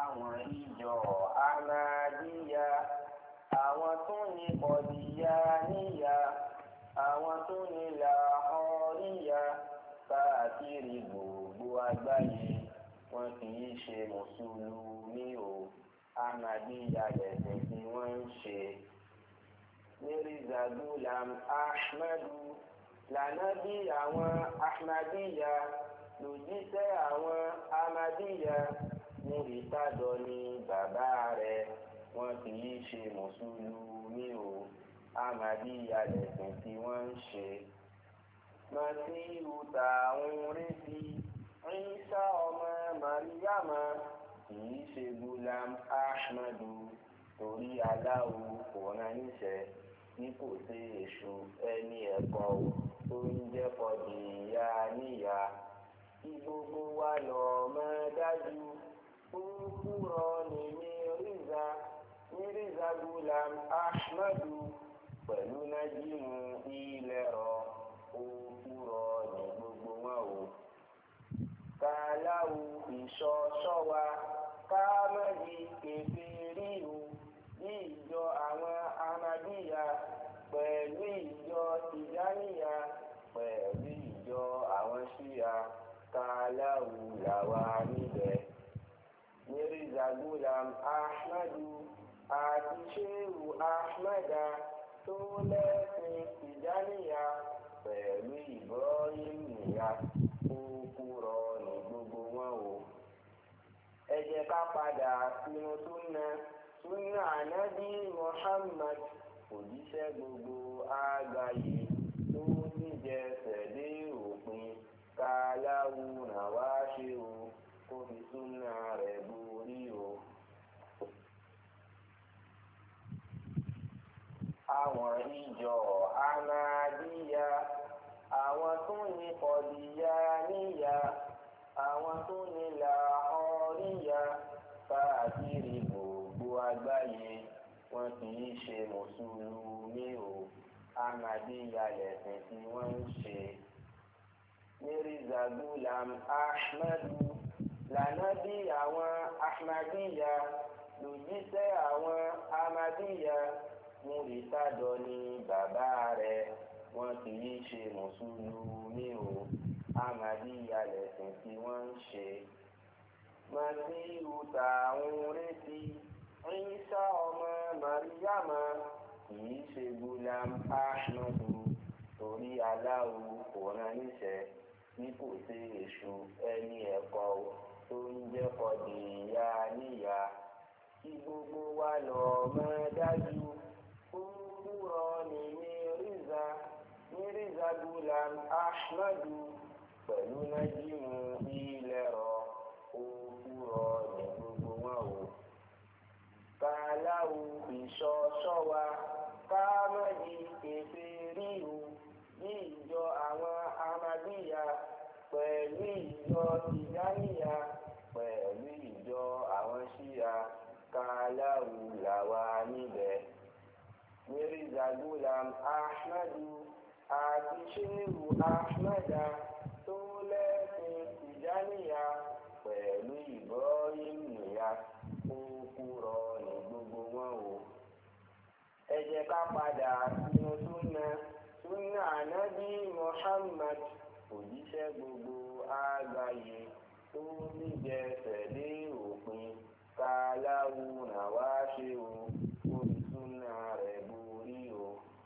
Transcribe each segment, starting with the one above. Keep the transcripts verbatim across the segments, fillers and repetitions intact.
àwọn ìjọ Ahmadiyya, àwọn tó ní Kọ̀dìyà níyà, àwọn tó ní Làhọ́ríyà, káàkiri gbogbo àgbáyé wọn kì í ṣe mùsùlùmí o, Ahmadiyya lẹ̀sìn tí wọ́n ń ṣe. Mirza Ghulam Ahmadu lànábì àwọn Ahmadiyya, lòjíṣẹ́ àwọn Ahmadiyya, Múrítàdọ́ ni bàbá rẹ̀, wọn kì í ṣe mùsùlùmí o, Ahmadiyya lẹ̀sìn tí wọ́n ń ṣe. Masihu tá ń retí, Ìsá ọmọ Màríyámà, kì í ṣe Ghulam Ahmadu, torí Allahu kò rán níṣẹ́ bí kò sí èṣù ẹni ẹ̀kọ́ tó ń jẹ́ Kọ̀dìyà níyà. Kí gbogbo wa lọ mọ̀ dájú, òpùrọ́ ni Mirza, Mirza Ghulam Ahmadu, pẹ̀lú nájímù ilẹ̀rọ, òpùrọ́ ni gbogbo wọn o. Kàláwù ìṣọ́ṣọ́ wa, ká má di kèfèrí o, ní ìjọ àwọn Ahmadiyya, pẹ̀lú ìjọ Tìjàníyà, pẹ̀lú ìjọ àwọn Ṣíà, kàláwù làwa níbẹ̀. Mirza Ghulam Ahmadu àti Shehu Ahmada tó lẹ́sìn Tìjàníyà, pẹ̀lú Ibrahim Niyas, òpùrọ́ ní gbogbo wọn o. Ẹ jẹ́ ká padà sínú súnà súnà ànábì Muhammad, òjíṣẹ́ gbogbo àgbáyé tó níjẹsẹ̀ dé òpin, kàláwù náà wá ṣe o, kó fi súnà rẹ̀ borí o. Àwọn ìjọ Ahmadiyya, àwọn tó ní Kọ̀dìyà níyà, àwọn tó ní Làhọ́ríyà, káàkiri gbogbo àgbáyé wọn kì í ṣe mùsùlùmí o, Ahmadiyya lẹ̀sìn tí wọ́n ń ṣe. Mirza Ghulam Ahmadu lànábì àwọn Ahmadiyya, lòjíṣẹ́ àwọn Ahmadiyya, Múrítàdọ́ ni bàbá rẹ̀, wọn kì í ṣe mùsùlùmí o, Ahmadiyya lẹ̀sìn tí wọ́n ń ṣe. Masihu tá ń retí, Ìsá ọmọ Màríyámà, kì í ṣe Ghulam Ahmadu, torí Allahu kò rán níṣẹ́ bí kò sí èṣù ẹni ẹ̀kọ́ tó ń jẹ́ Kọ̀dìyà níyà. Kí gbogbo wa lọ mọ̀ dájú, òpùrọ́ ni Mirza, Mirza Ghulam Ahmadu, pẹ̀lú nájímù ilẹ̀rọ, òpùrọ́ ní gbogbo wọn o. Kàláwù ìṣọ́ṣọ́ wa, ká má di kèfèrí o, ní ìjọ àwọn Ahmadiyya, pẹ̀lú ìjọ Tìjàníyà, pẹ̀lú ìjọ àwọn Ṣíà, kàláwù làwa níbẹ̀. Mirza Ghulam Ahmadu àti Shehu Ahmada tó lẹ́sìn Tìjàníyà, pẹ̀lú Ibrahim Niyas, òpùrọ́ ní gbogbo wọn o. Ẹ jẹ́ ká padà sínú súnà súnà ànábì Muhammad, òjíṣẹ́ gbogbo àgbáyé tó níjẹsẹ̀ dé òpin, kàláwù náà wá ṣe o, kó fi súnà rẹ̀ borí o.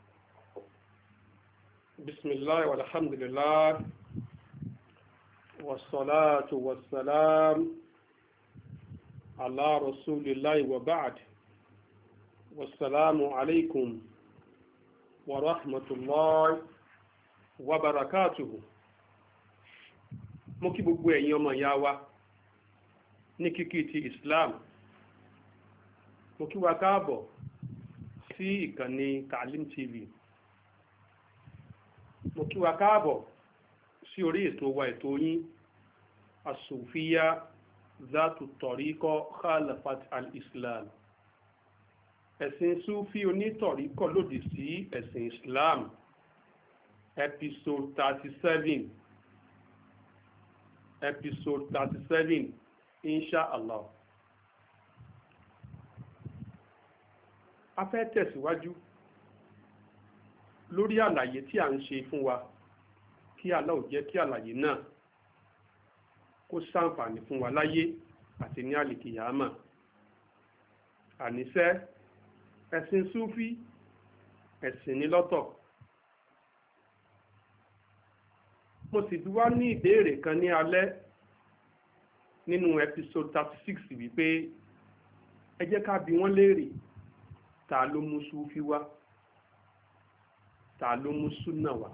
Bismillah walhamdulillah, wassalatu wassalam ala rasulillahi wa ba'd. Wassalamu alaikum wa rahmatullahi wa barakatuhu. Mo kí gbogbo ẹ̀yin ọmọ ìyá wa ní kíkí ti Islam. Mo kí wa káàbọ̀ sí ìkànnì Taalim T V. Mo kí wa káàbọ̀ sí orí ètò wa ètò yín As-Sufiyya Zatu Tariqa Khalafat al-Islam. Ẹ̀sìn Súfí onítọ̀ríkọ̀ lòdì sí ẹ̀sìn Islam, episode thirty-seven episode thirty-seven insha Allah. a fẹ́ tẹ̀síwájú lórí àlàyé tí a ń ṣe fún wa kí Allah ó jẹ́ kí àlàyé náà kó ṣàǹfààní fún wa láyé àti ní àlìkìyàmà. àníṣe ẹ̀sìn súfí ẹ̀sìn ní lọ́tọ̀. mo sì bí wá ní ìbéèrè kan ní alẹ́ nínú episode thirty six wípé ẹ jẹ́ ká bi wọ́n léèrè ta ló mú súfí wá ta ló mú súnà wá.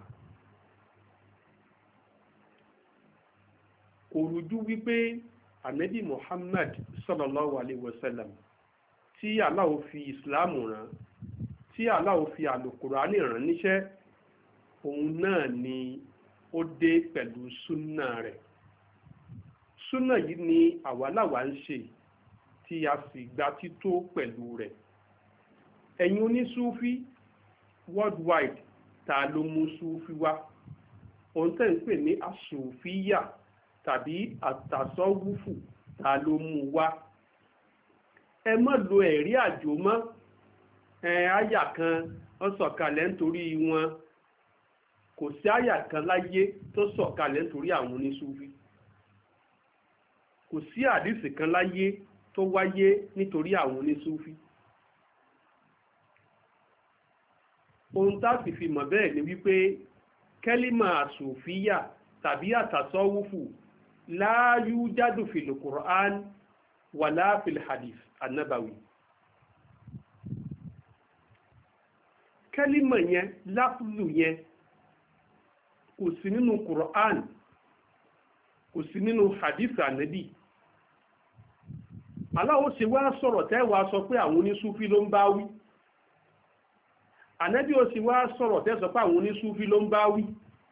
kò rújú wípé ànábì Muhammad sallallahu alayhi wa sallam tí Allah fi ìsìláàmù rán tí Allah fi àlùkùránì rán níṣẹ́ òun náà ni ó dé pẹ̀lú súnà rẹ̀. súnà yìí ni àwàláwà ń ṣe tí a sì gba tító pẹ̀lú rẹ̀. ẹ̀yin onísúfí worldwide ta ló mú súfí wá? òun tẹ̀ ń pè ní àsòfíyà tàbí àtàsọ́wúfù ta ló mú wá? ẹ má lo ẹ̀rí àjò mọ́ ẹ àyà kan ó sọ̀kalẹ̀ nítorí wọn. kò sí àyà kan láyé tó sọ̀kalẹ̀ nítorí àwọn onísúfí. kò sí àdìsí kan láyé tó wáyé nítorí àwọn onísúfí. ohun tá a sì fi mọ̀ bẹ́ẹ̀ ni wípé kẹ́límà àsòfíyà tàbí àtàsọ́wúfù la yujadu fil Qur'an wàlá fil hadith annabawi. kẹ́límà yẹn láfùlù yẹn kò sí nínú Qur'an kò sí nínú hadith ànábì. Allah ó ṣe wá sọ̀rọ̀ tẹ́ wá sọ pé àwọn onísúfí ló ń bá wí. ànábì ó ṣe wá sọ̀rọ̀ tẹ́ sọ pé àwọn onísúfí ló ń bá wí.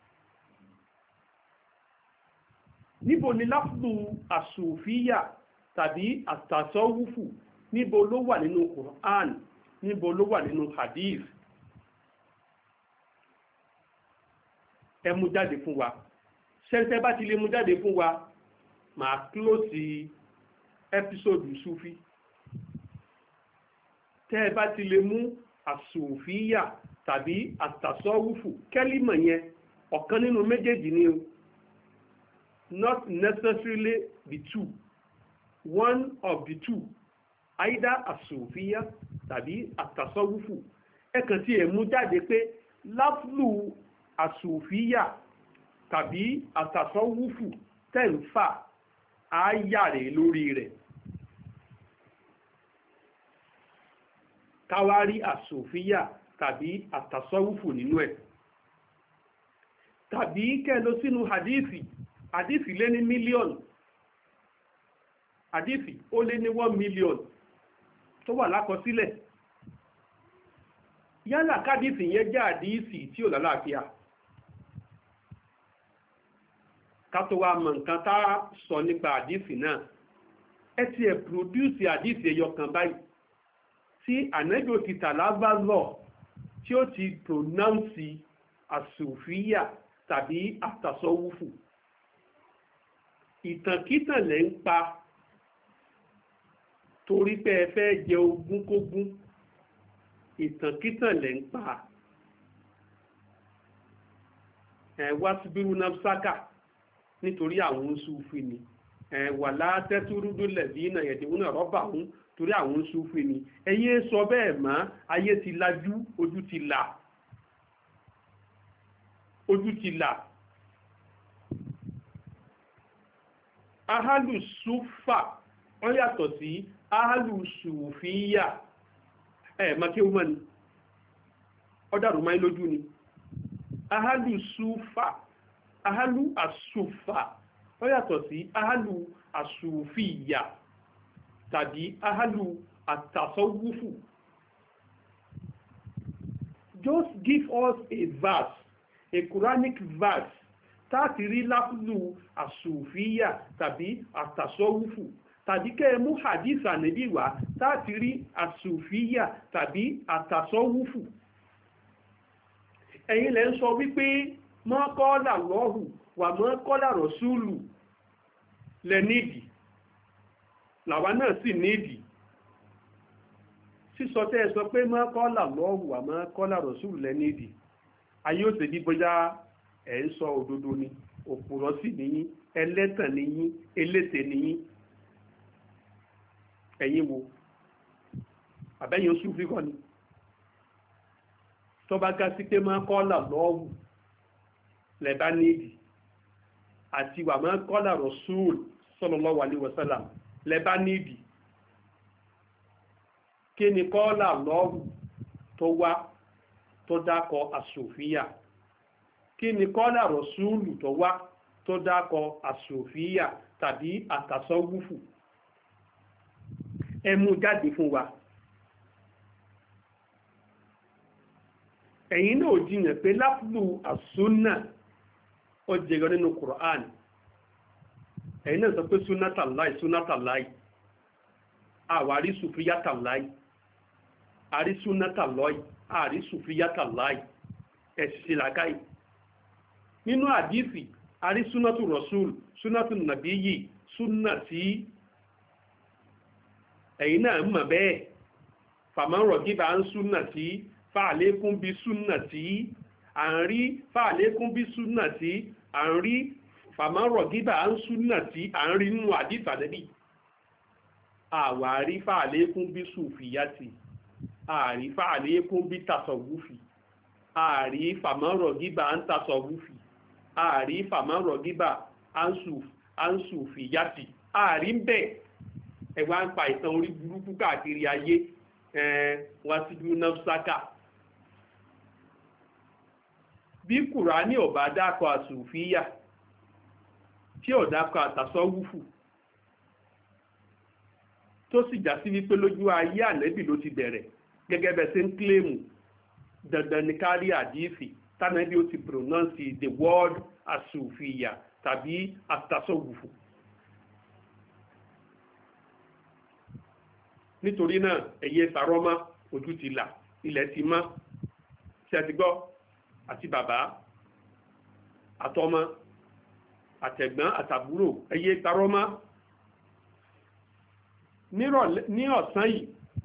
níbo ni láfùlù àsòfíyà tàbí àtàsọ́wúfù níbo ló wà nínú Qur'an níbo ló wà nínú hadith? ẹ mú jáde fún wa. ṣẹ́ńtẹ́ bá ti lè mú jáde fún wa màá kílòsì ẹ́písòdù súfí. tẹ́ ẹ bá ti lè mú àsòfíyà tàbí àtàsọ́wúfù kẹ́límọ̀ yẹn ọ̀kan nínú méjèèjì ni o. Not necessarily the two. One of the two. Either àsòfíyà tàbí àtàsọ́wúfù. ẹ kàn tí ẹ mú jáde pé láfùlù àsòfíyà tàbí àtàsọ́wúfù tẹ̀ ń fà á yàrá lórí rẹ̀. káwárí àsòfíyà tàbí àtàsọ́wúfù nínú ẹ̀. tàbí kẹ́ lọ sínú hadithi hadithi lé ní mílíọ̀nù hadithi ó lé ní one million tó wà lákọsílẹ̀. yálà kádìsì yẹn jẹ́ hadithi tí ò lálàáfíà. ká tó wá mọ̀ nǹkan tá a sọ nípa hadithi náà ẹ ti ẹ̀ pòdúsì hadithi ẹyọ kan báyìí tí ànábì ti tàlábà lọ tí ó ti pronounce àsòfíyà tàbí àtàsọ́wúfù. ìtànkítàn lẹ́ ń pa torí pé ẹ fẹ́ jẹ ogún kógún. ìtànkítàn lẹ́ ń pa. ẹ wá síbírú nafsaka nítorí àwọn Súfì ni. ẹ wà látẹ́túrúdú lẹ̀bí náà yẹ̀dínwó náà rọ́bà òun torí àwọn Súfì ni. ẹ̀yin sọ bẹ́ẹ̀ mọ́ ayé ti lajú ojú ti là. ojú ti là. ahalu sufa wọ́n yàtọ̀ sí ahalu sùfíyà. ẹ̀ makéwú mọ́ ni ọ̀dàrú máa ń lójú ni. ahalu sufa ahalu asufa wọ́n yàtọ̀ sí ahalu asùfíyà tàbí ahalu àtàsọ́wúfù. Just give us a verse, a Quranic verse táàtì rí láfùlù àsùfíyà tàbí àtàsọ́wúfù tàbí kẹ́ ẹ mú hadith ànábì wá táàtì rí àsùfíyà tàbí àtàsọ́wúfù. ẹ̀yin lẹ́ ń sọ wípé mọ́ qala Allahu wà mọ́ qala Rasulu lẹ nídìí làwa náà sì nídìí. sísọ tẹ́ ẹ sọ pé má kọ́là lọ́wọ́ àmọ́ kọ́là rọ̀ṣùlù lẹ́nìdì ayé ó ṣe bí bóyá ẹ̀ ń sọ òdodo ni òpùrọ̀ sì nìyí ẹlẹ́tàn nìyí elétè nìyí ẹ̀yin wo àbẹ́yìn oṣù fíkọ́ ni tó bá gá sí pé má kọ́là lọ́wọ́ lẹ́bá nídìí àti wà má kọ́là rọ̀ṣùlù sallallahu alaihi wasallam lẹ́bá nídìí kí ni kọ́là lọ́wọ́ tó wá tó dákọ̀ àsòfíà kí ni kọ́là rọ̀ṣúlù tó wá tó dákọ̀ àsòfíà tàbí àtàsọ́wúfù ẹ mú jáde fún wa ẹ̀yin náà jiyàn pé láfùlù àsúnà ó jẹyọ nínú Qur'an ẹ̀yin náà sọ pé súnátàláì súnátàláì àwárí sùfíyátàláì àrí súnátàláì àrí sùfíyátàláì ẹ̀sìsì làkáì nínú àdífì àrí súnátù rọ̀súl súnátù nàbíyì súnà tí ẹ̀yin náà mọ̀ bẹ́ẹ̀ fàmọ́rọ̀ gíbà ń súnà tí fàlékún bí súnà tí à ń rí fàlékún bí súnà tí à ń rí fàmọ́rọ̀ gíbà ń súnà tí à ń rí nínú àdífà nẹ́bí àwárí fàlékún bí sùfíyátì àrí fàlékún bí tàsọ̀wúfì àrí fàmọ́rọ̀ gíbà ń tàsọ̀wúfì àrí fàmọ́rọ̀ gíbà ánsùfìyàtì àrí ń bẹ̀ ẹ̀wà ń pa ìtàn orí burúkú káàkiri ayé wá síjú náfsáká bí Kùránì ò bá dákọ̀ àsùfìyà tí ò dákọ̀ àtàsọ̀wúfù tó sì já sí wípé lójú ayé ànẹ́bì ló ti bẹ̀rẹ̀ gẹ́gẹ́ bẹ́ẹ̀ sí ń kílèmù dandan ní kárí àdífì tánàbí ó ti pronounce the word àsùfìyà tàbí àtàsọ̀wùfù. nítorí náà ẹ̀yẹ tàrọ́mọ́ ojú ti là ilẹ̀ ti mọ́ tí a ti gbọ́ àti bàbá àtọmọ àtẹ̀gbọ́n àtàbúrò ẹ̀yẹ tàrọ́mọ́ ní ọ̀sán yìí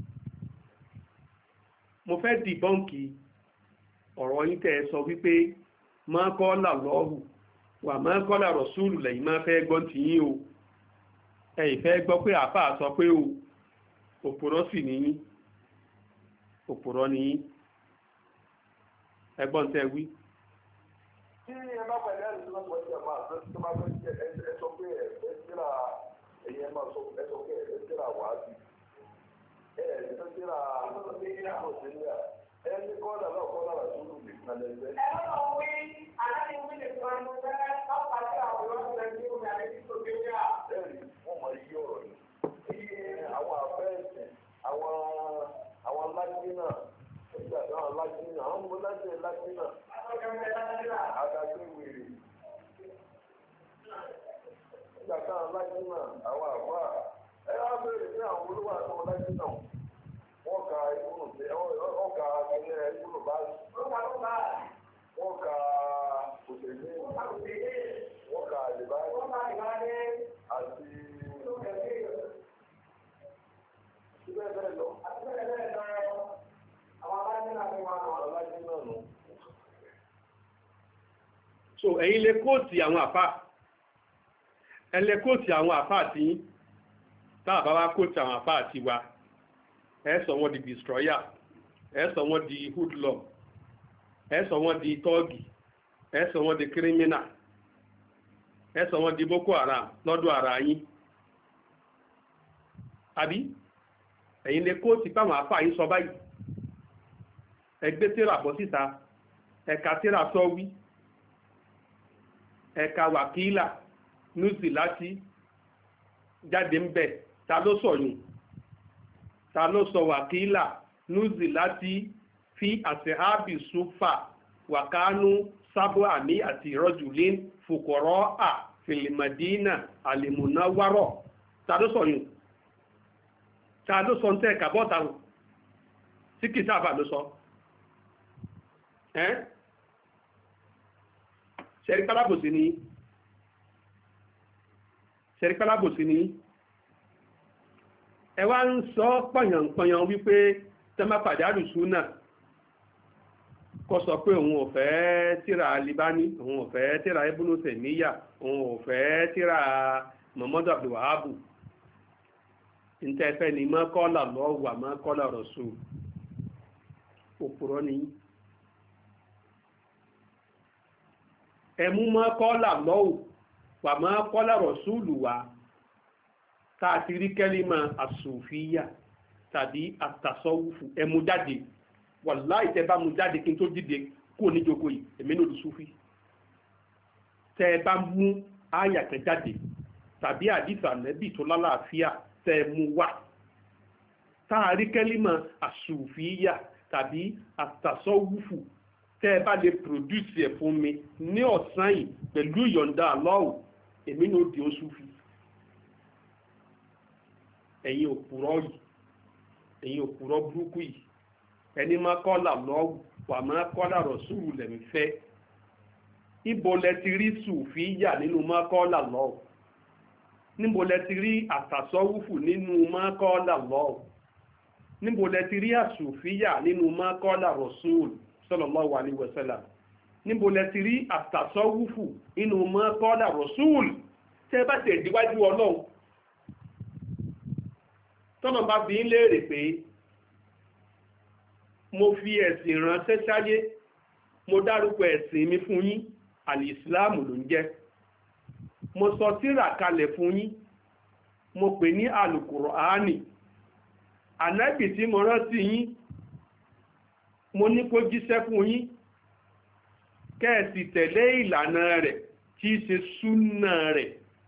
mo fẹ́ dìbọ́ǹkì ọ̀rọ̀ yín tẹ́ ẹ sọ wípé máa kọ́là lọ́hù wà máa kọ́là rọ̀súùlù lẹ́yìn máa fẹ́ gbọ́ ti yín o ẹ̀yìn fẹ́ gbọ́ pé àáfàá sọ pé o òpùrọ́ sì níyí òpùrọ́ níyí ẹgbọ́n tẹ́ wí. tí ẹ bá pẹ̀lú ẹ̀rí lọ́pọ̀ ìjọba máa tó máa fẹ́ jẹ́ ẹ sọ pé ẹ síra ẹ̀yẹ máa sọ ẹ sọ pé ẹ síra wàásù ẹ ẹ síra mọ̀sílẹ̀ ẹ ní kọ́ńdà náà kọ́ńdà rà tó lù nìkan lẹ́sẹ̀. ẹ lọ́nà wí aláàbí wí lè sọ ẹnu fẹ́ ọ̀pá sí àwòrán ìgbà tí ó yàrá ní tó kéde à. ẹ rí wọn mọ iye ọ̀rọ̀ yìí iye àwọn afẹ́ẹ̀sì àwọn àwọn lájínà nígbà táwọn lájínà àwọn ọmọ lájínà lájínà àtàgbé wèrè nígbà táwọn lájínà àwọn àbá ẹ wá bẹ̀rẹ̀ sí àwọn olówó àti ọmọ lájínà wọ́n ka ìwúrò pé wọ́n ka ilé ìwúrò báyìí wọ́n ka òṣèlú wọ́n ka àdìbáyé àti síbẹ̀ bẹ́ẹ̀ lọ. àwọn alájínà ni wọ́n àwọn alájínà nù. so ẹ̀yin lè kóòtì àwọn àfà ẹ lè kóòtì àwọn àfà tí táà bá wá kóòtì àwọn àfà àti wa ẹ sọ wọ́n di destroyer ẹ sọ wọ́n di hoodlum ẹ sọ wọ́n di tọ́ọ̀gì ẹ sọ wọ́n di criminal ẹ sọ wọ́n di boko haram lọ́dọ̀ ara yín àbí ẹ̀yin lè kóòtì páwọn àfà yín sọ báyìí ẹgbẹ́ tíra bọ́ síta ẹ̀ka tíra sọ́wí ẹ̀ka wàkílà núùsì láti jáde ń bẹ̀ ta ló sọ̀yún ta ló sọ wàkílà núùsì láti fi àṣehábì súfà wàkánú sábò àmì àti ìrọ́jùlín fòkọ̀rọ̀ à fìlìmọ̀dínà àlèmùnáwárọ̀ ta ló sọ̀yún ta ló sọ ń tẹ́ ẹ̀ka bọ́ta sí kìtàbà ló sọ ẹ́ ṣẹ̀rí pálábòsí ni ṣẹ̀rí pálábòsí ni ẹ wá ń sọ pọ̀yànpọ̀yàn wípé tẹ́mà pàdé àlùsúnà kó sọ pé òun ò fẹ́ tíra Albani, òun ò fẹ́ tíra Ibn Taymiyyah, òun ò fẹ́ tíra Muhammad Abdul Wahhab. Ntẹ́fẹ́ ni ma qala Allah wa ma qala Rasul. Òpùrọ́ ni. Ẹ̀mú ma qala Allah wa ma qala Rasul wa káàkiri kẹ́límà àsùfíyà tàbí àtàsọ́wùfù ẹ̀mú jáde. Wàláhì tẹ́ bá mú jáde kí n tó dìde kó ní jókòó yìí èmi ní olùsúfí. Tẹ́ bá mú áyàtẹ̀ jáde tàbí àdìsà nẹ́bì tó lálàáfíà tẹ́ mú wá. Táàrí kẹ́límà àsùfíyà tàbí àtàsọ́wùfù tẹ́ bá lè pòdúsì ẹ̀ fún mi ní ọ̀sán yìí pẹ̀lú ìyọ̀ǹda Allahu èmi ní òdì oṣùfí. Ẹ̀yin òpùrọ́ yìí, ẹ̀yin òpùrọ́ burúkú yìí. Ẹni máa kọ́là lọ́wọ́ wà máa kọ́là rọ̀súrù lẹ́mí fẹ́. Ibo lẹ ti rí sùfíyà nínú máa kọ́là lọ́wọ́? Níbo lẹ ti rí àtàsọ́wùfù nínú máa kọ́là lọ́wọ́? Níbo lẹ ti rí àsùfíyà nínú máa kọ́là rọ̀súrù sallallahu alaihi wasallam? Níbo lẹ ti rí àtàsọ́wùfù nínú máa kọ́là rọ̀súrù? Tẹ́ bá tẹ̀ díwájú Ọlọ́run. Tọ́nà bá fi ń léèrè pé mo fi ẹ̀sìn ránṣẹ́ sáyé, mo dárúkọ ẹ̀sìn mi fún yín, àlìsíláàmù ló ń jẹ́. Mo sọ tírà kalẹ̀ fún yín, mo pè ní àlùkùránì. Ànábì tí mo rán sí yín, mo ní kó jíṣẹ́ fún yín, kẹ́ẹ̀sì tẹ̀lé ìlànà rẹ̀ tí í ṣe súnà rẹ̀.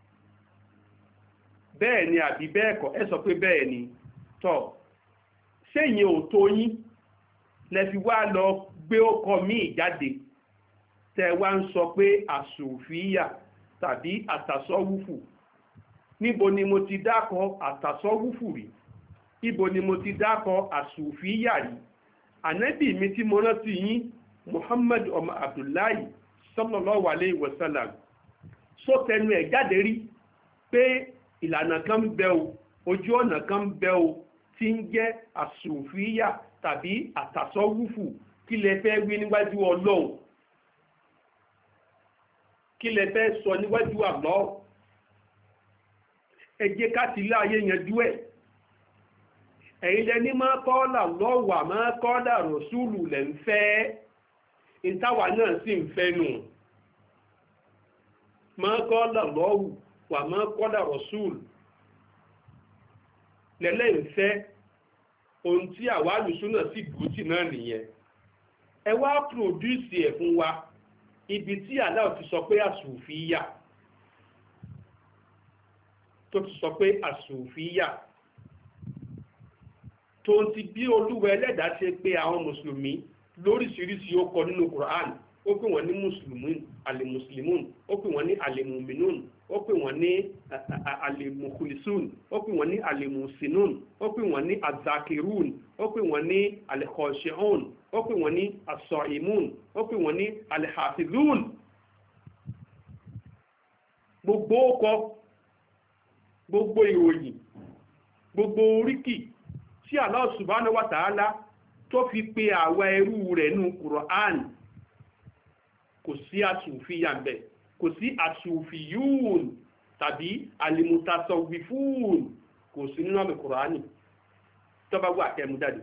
Bẹ́ẹ̀ ni àbí bẹ́ẹ̀ kọ́, ẹ sọ pé bẹ́ẹ̀ ni. Tọ́, ṣéyìn ò tó yín lẹ fi wá lọ gbé ọkọ míì jáde tẹ́ wá ń sọ pé àsùfíyà tàbí àtàsọ́wùfù. Níbo ni mo ti dákọ àtàsọ́wùfù rí? Ibo ni mo ti dákọ àsùfíyà rí? Ànábì mi tí mo rántí yín, Muhammad ọmọ Abdullahi sallallahu alayhi wa sallam, sọ tẹnu ẹ̀ jáde rí pé ìlànà kan bẹ o, ojú ọ̀nà kan bẹ o tí ń jẹ́ àsùfíyà tàbí àtàsọ́wùfù. Kí lẹ fẹ́ wí níwájú Ọlọ́run? Kí lẹ fẹ́ sọ níwájú Allah? Ẹ jẹ́ ká ti láyé yanjú ẹ̀. Ẹ̀yin lẹ ní máa kọ́lá lọ́wà máa kọ́lá rọ̀súlù lẹ̀ ń fẹ́. Ìtawà náà sì ń fẹ́ nù. Máa kọ́lá lọ́wù wà máa kọ́lá rọ̀súlù lẹ́lẹ́ ń fẹ́. Ohun tí àwa àlùsúnà sì bùtì náà nìyẹn. Ẹ wá pòdúsì ẹ̀ fún wa ibi tí Allah ti sọ pé àsùfíyà, tó ti sọ pé àsùfíyà, tó ti bí Olúwa ẹlẹ́dàá ṣe pé àwọn mùsùlùmí lóríṣiríṣi ó kọ nínú Quran. Ó pè wọ́n ní mùsùlùmí, àlèmùsùlùmún, ó pè wọ́n ní àlèmùmínún, ó pè wọ́n ní àlèmùkùlìsún, ó pè wọ́n ní àlèmùsínún, ó pè wọ́n ní àzàkìrún, ó pè wọ́n ní àlèkọ̀ṣẹ́hún, ó pè wọ́n ní àsọ̀ìmún, ó pè wọ́n ní àlèhàfìlún. Gbogbo ọkọ̀, gbogbo ìròyìn, gbogbo oríkì tí Allah subhanahu wa ta'ala tó fi pe àwa ẹrú rẹ̀ nínú Qur'an, kò sí àsùfíyà ń bẹ̀, kò sí àsùfíyún tàbí àlìmùtàsọ̀wìfún, kò sí nínú Al-Qur'ani tó bá wà kẹ́mú jáde.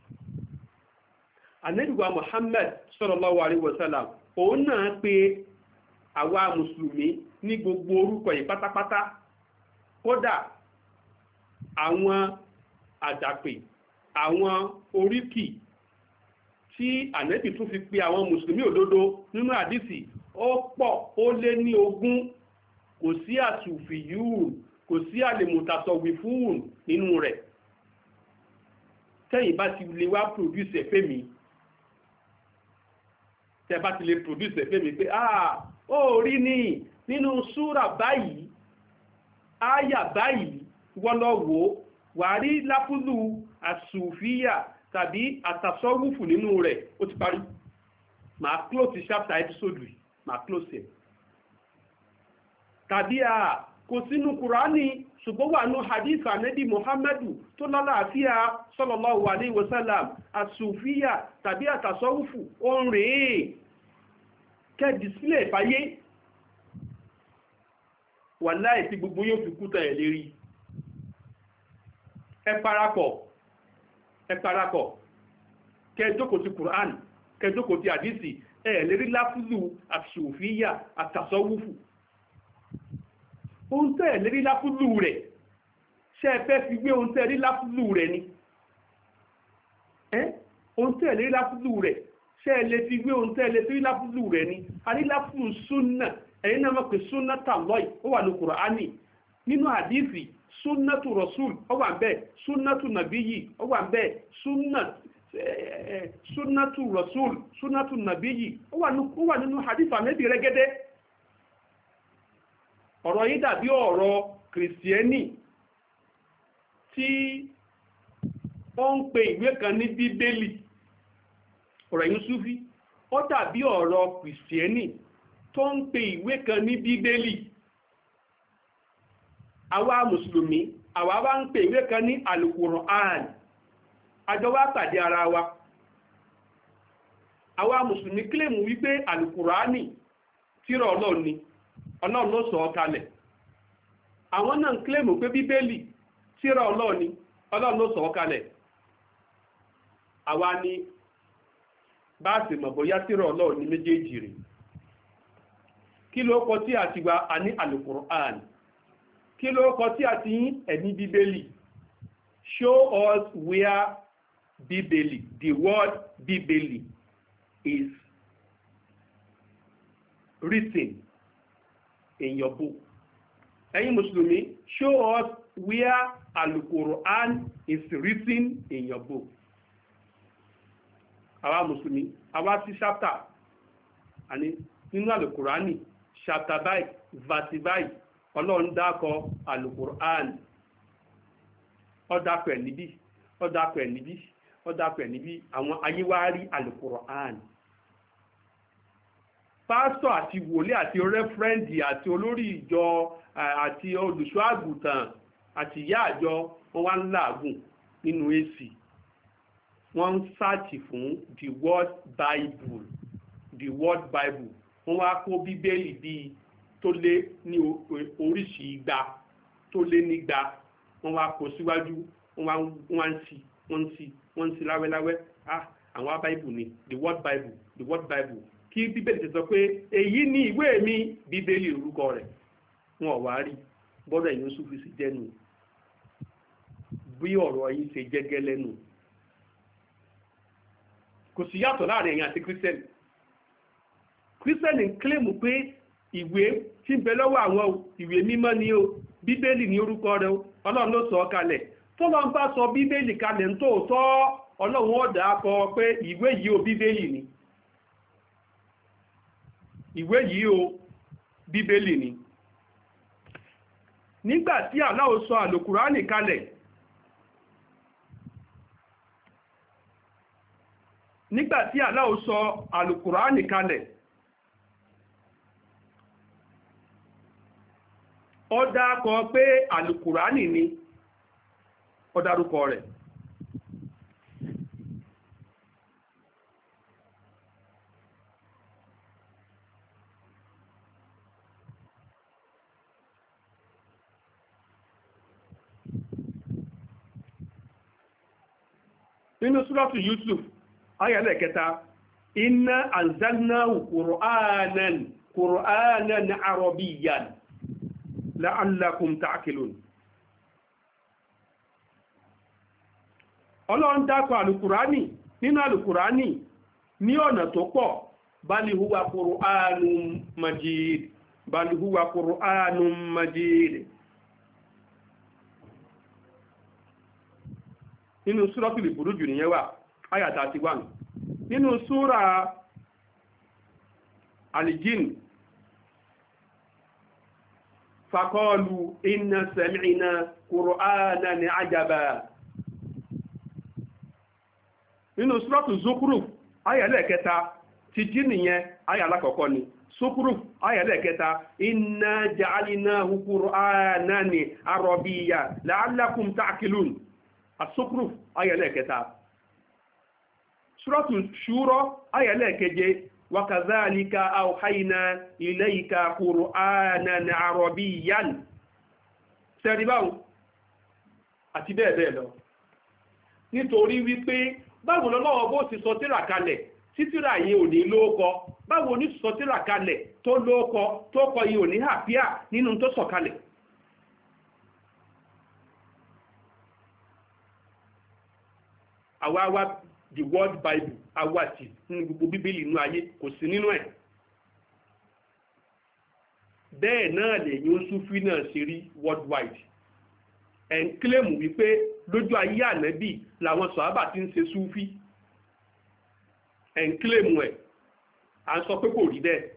Ànábì wa Muhammad sallallahu alaihi wasallam, òun náà pé àwa mùsùlùmí ní gbogbo orúkọ yìí pátápátá. Kódà àwọn àdàpè, àwọn oríkì tí Ànábì tún fi pe àwọn mùsùlùmí òdodo nínú àdìsí ó pọ̀, ó lé ní ogún. Kò sí àsùfíyún, kò sí àlèmùtàsọ̀wìfún nínú rẹ̀. Tẹ́yìn bá ti lè wá produce ẹ̀fẹ́ mi, tẹ́ bá ti lè produce ẹ̀fẹ́ mi pé ah ó rí ní nínú súrà báyìí, áyà báyìí, wọ́n lọ wò wà rí lápúlù àsùfíyà tàbí àtàsọ́wùfù nínú rẹ̀, ó ti parí. Màá close chapter episode yìí, màá close ẹ̀. Tàbí à kò sínú kùránì ṣùgbọ́n wà nù hadith anabi muhammadu tó lálàáfíà sallallahu alayhi wa sallam àsùfíà tàbí àtàsọ́wùfù òun rèé kẹ́ display fàyè wàláhì tí gbogbo yóò fi kúta ẹ̀ lérí ẹ parapọ̀ ẹ parapọ̀ kẹ́ jókòó ti kùránì kẹ́ jókòó ti hadisi ẹ̀ lérí láfúlù àsùfíà àtàsọ́wùfù ohun tẹ́ ẹ̀ lérí láfúlù rẹ̀ ṣe ẹ fẹ́ fi gbé ohun tẹ́ ẹ̀ lérí láfúlù rẹ̀ ni ẹ́ ohun tẹ́ ẹ̀ lérí láfúlù rẹ̀ ṣe ẹ lè fi gbé ohun tẹ́ ẹ̀ lérí láfúlù rẹ̀ ni a ní láfúlù súnà ẹ̀yin náà mọ̀ pé súnà tàlọ́ì ó wà ní kùránì nínú àdífì súnà tù rọ̀súl ó wà bẹ́ẹ̀ súnà tù nàbíyì ó wà bẹ́ẹ̀ súnà súnà tù rọ̀súl súnà tù nàbíyì ó wà nínú àdífì ànábì rẹ́gẹ́dẹ́ ọ̀rọ̀ yìí dàbí ọ̀rọ̀ kìrìsìtẹ́nì tí ó ń pe ìwé kan ní bíbélì ọ̀rọ̀ yìí súfí ó dàbí ọ̀rọ̀ kìrìsìtẹ́nì tó ń pe ìwé kan ní bíbélì àwa mùsùlùmí àwa wá ń pe ìwé kan ní àlùkùránì àjọ wá pàdé ara wa àwa mùsùlùmí kílèmù wípé àlùkùránì tírà Ọlọ́run ni Ọlọ́run ló sọ ọ́ kalẹ̀ àwọn náà ń kílèmù pé bíbélì tírà Ọlọ́run ni Ọlọ́run ló sọ ọ́ kalẹ̀ àwa ni bá a sì mọ̀ bóyá tírà Ọlọ́run ni méjèèjì rẹ̀ kí ló kọ tí a ti gba àní àlùkùránì kí ló kọ tí a ti yín ẹ̀ní bíbélì show us where bíbélì the word bíbélì is written in your book. Ẹ̀yin Mùsùlùmí, show us where Al-Quran is written in your book. Àwa Mùsùlùmí, àwa sí chapter, àní nínú Al-Qurani, chapter báyìí, verse báyìí, Ọlọ́run dákọ Al-Quran. Ó dákọ ẹ̀ níbí, ó dákọ ẹ̀ níbí, ó dákọ ẹ̀ níbí, àwọn ayé wá rí Al-Quran. Pásítọ̀ àti wòlé àti rẹ́fúrẹ́ǹdì àti olórí ìjọ àti olùṣọ́ àgùntàn àti ìyá àjọ wọn wá ń làágùn nínú èsì wọ́n ń sáàtì fún the word Bible the word Bible wọ́n wá kó bíbélì bíi tó lé ní oríṣi igba tó lé nígba wọ́n wá kó síwájú wọ́n wá ń sí wọ́n ń sí wọ́n ń sí láwẹ́láwẹ́ ah àwọn Bible ni the word Bible the word Bible kí bíbélì ti sọ pé èyí ni ìwé mi bíbélì orúkọ rẹ̀ wọn ò wá rí bọ́dọ̀ ẹ̀yìn oṣù fi sí jẹ́nu bí ọ̀rọ̀ yìí ṣe jẹ́gẹ́ lẹ́nu kò sí yàtọ̀ láàrin ẹ̀yin àti kírísítẹ́nì kírísítẹ́nì ń kílèmù pé ìwé tí ń bẹ lọ́wọ́ àwọn ìwé mímọ́ ni o bíbélì ní orúkọ rẹ̀ o ọlọ́run ló sọ ọ́ kalẹ̀ tó lọ́n bá sọ bíbélì kalẹ̀ ń tòótọ́ ọlọ́run ó dà á kọ pé ìwé yìí o bíbélì ni ìwé yìí o bíbélì ni nígbà tí Allah sọ àlùkùránì kalẹ̀ nígbà tí Allah sọ àlùkùránì kalẹ̀ ó dákọ pé àlùkùránì ni ó dárúkọ rẹ̀ nínú súrọ́tù Yusuf ayẹ̀lẹ̀ kẹta inna anzalnahu qur'anan qur'anan arabiyyan la'allakum ta'qilun ọlọ́run dákọ̀ alùkùránì nínú alùkùránì ní ọ̀nà tó pọ̀ bal huwa qur'anun majid bal huwa qur'anun majid nínú súrọ́tù lè burú jù nìyẹn wà àyà thirty one nínú súra Al-Jinn faqalu inna sami'na qur'anan ajaba nínú súrọ́tù Zukhruf àyà lẹ́ẹ̀kẹta ti jí nìyẹn àyà alákọ̀ọ́kọ́ ni Zukhruf àyà ẹlẹ́kẹta inna ja'alnahu qur'anan arabiyyan la'allakum ta'qilun Zukhruf àyà ẹlẹ́kẹta Suratu Shura àyà ẹlẹ́keje wa kadhalika awhayna ilayka qur'anan arabiyyan sẹ́ríbáwò àti bẹ́ẹ̀ bẹ́ẹ̀ lọ nítorí wípé báwo lọ́wọ́ bó ti sọ tírà kalẹ̀ tí tírà yìí ò ní lóókọ báwo ní sọ tírà kalẹ̀ tó lóókọ tó kọ yìí ò ní hàpíà nínú tó sọ kalẹ̀ àwa wá the word Bible awati nínú gbogbo bíbélì inú ayé kò sí nínú ẹ̀ bẹ́ẹ̀ náà lèyìn ó súfí náà ṣe rí worldwide ẹ̀ ń kílèmù wípé lójú ayé ànábì làwọn sọ̀hábà ti ń ṣe súfí ẹ̀ ń kílèmù ẹ̀ à ń sọ pé kò rí bẹ́ẹ̀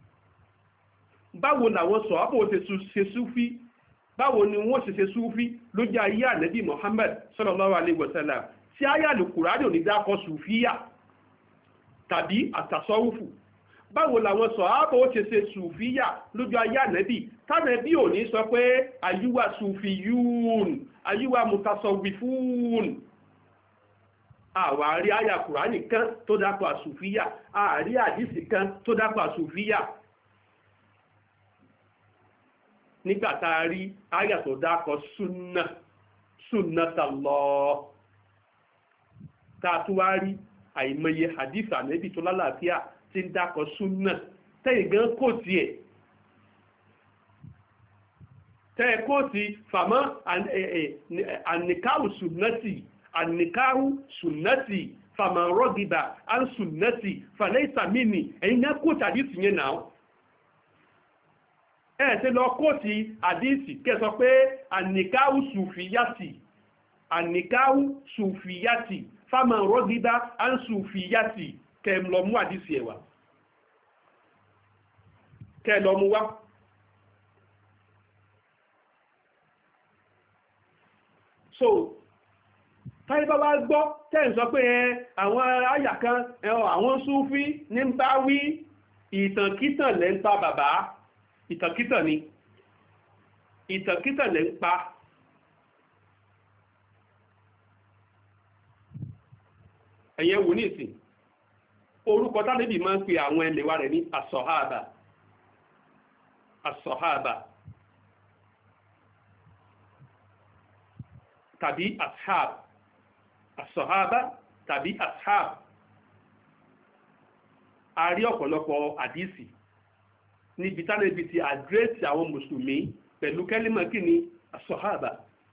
báwo làwọn sọ̀hábà ó ṣe súfí báwo ni wọ́n ṣe ṣe súfí lójú ayé ànábì Muhammad sallallahu alaihi wasallam tí ayé àlùkùránì ò ní dákọ̀ sùfíyà tàbí àtàsọ́wùfù báwo làwọn sọ̀hábà ó ṣe ṣe sùfíyà lójú ayé ànábì tánàbí ò ní sọ pé àyíwá sùfíyún àyíwá mutasọ̀wìfún àwárí àyà kùránì kan tó dákọ̀ àsùfíyà àárí àdìsí kan tó dákọ̀ àsùfíyà nígbà tá a rí àyà tó dákọ̀ súnà sunnatullah tá a tún wá rí àìmọye hadith ànábì tó lálàáfíà tí ń dákọ̀ súnà tẹ́yìn gan kò tiẹ̀ tẹ́yìn kò sí fàmọ́ àníkáhù súnàtì àníkáhù súnàtì fàmọ́ rọ́gìbà án súnàtì fàlẹ́ ìsàmìnì ẹ̀yin náà kò tàbí tìyẹn náà ẹ̀ ṣe lọ kò sí àdìsí kẹsọ pé àníkáhù sùfìyàtì àníkáhù sùfìyàtì fàmọ́ rọ́gìbà án sùfìyàtì kẹ́ lọ mú àdìsí ẹ̀ wá kẹ́ lọ mú wá so táyé bá wá gbọ́ tẹ́ ń sọ pé ẹ àwọn àyà kan ẹ àwọn súfí ní ń bá wí ìtànkítàn lẹ́ ń pa bàbá ìtànkítàn ni ìtànkítàn lẹ́ ń pa ẹ̀yẹ wò ní ìsìn orúkọ tánàbì máa ń pe àwọn ẹlẹ́wà rẹ̀ ní asọ̀háàbà asọ̀háàbà tàbí ashab asọ̀háàbà tàbí ashab a rí ọ̀pọ̀lọpọ̀ àdísì níbi tánàbì ti àdírẹ́sì àwọn mùsùlùmí pẹ̀lú kẹ́límà kí ni asọ̀háàbà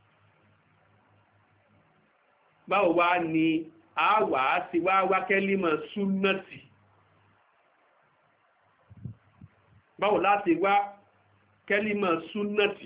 báwo wá ni a wà á sí wá wá kẹ́límọ̀ súnnàtì báwo láti wá kẹ́límọ̀ súnnàtì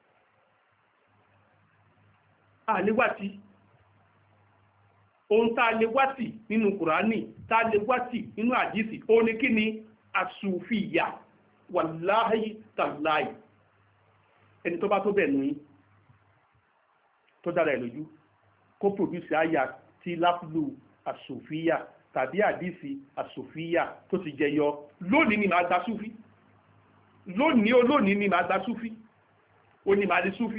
a lè wátì ohun tá a lè wátì nínú kùránì tá a lè wátì nínú àdísì ó ní kí ni àsùfìyà wàláhì tàláì ẹni tó bá tó bẹ̀ nù yín tó dára ẹ̀ lójú kó pòdúsì àyà tí láflù àsòfíyà tàbí àdísì àsòfíyà tó ti jẹyọ lónìí ni màá gba súfí lónìí olónìí ni màá gba súfí ó ní màá di súfí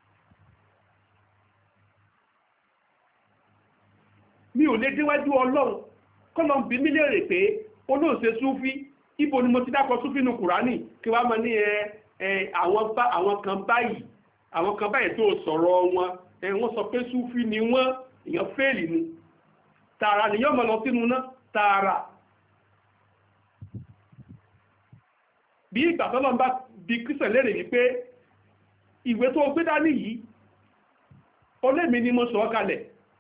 mi ò lè déwájú ọlọ́run kọ́lọ̀ ń bí mí léèrè pé olóòṣè súfí ibo ni mo ti dákọ̀ súfí nu kùránì kí wàá mọ ní ẹ àwọn kan báyìí àwọn kan báyìí tó sọ̀rọ̀ wọn ẹ wọ́n sọ pé súfí ni wọ́n èèyàn fèèlì ni tààrà ni yọ́ mọ̀ lọ sínú náà tààrà bí ìgbà tọ́lọ́ bá bí kírísẹ̀ lérè wípé ìwé tó gbé dání yìí olémi ni mo sọ kalẹ̀